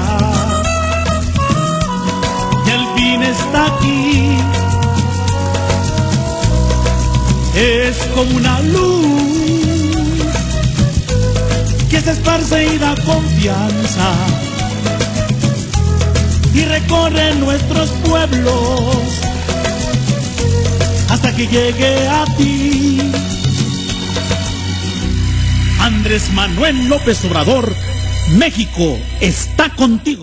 y al fin está aquí. Es como una luz que se esparce y da confianza y recorre nuestros pueblos hasta que llegue a ti. Andrés Manuel López Obrador, México está contigo.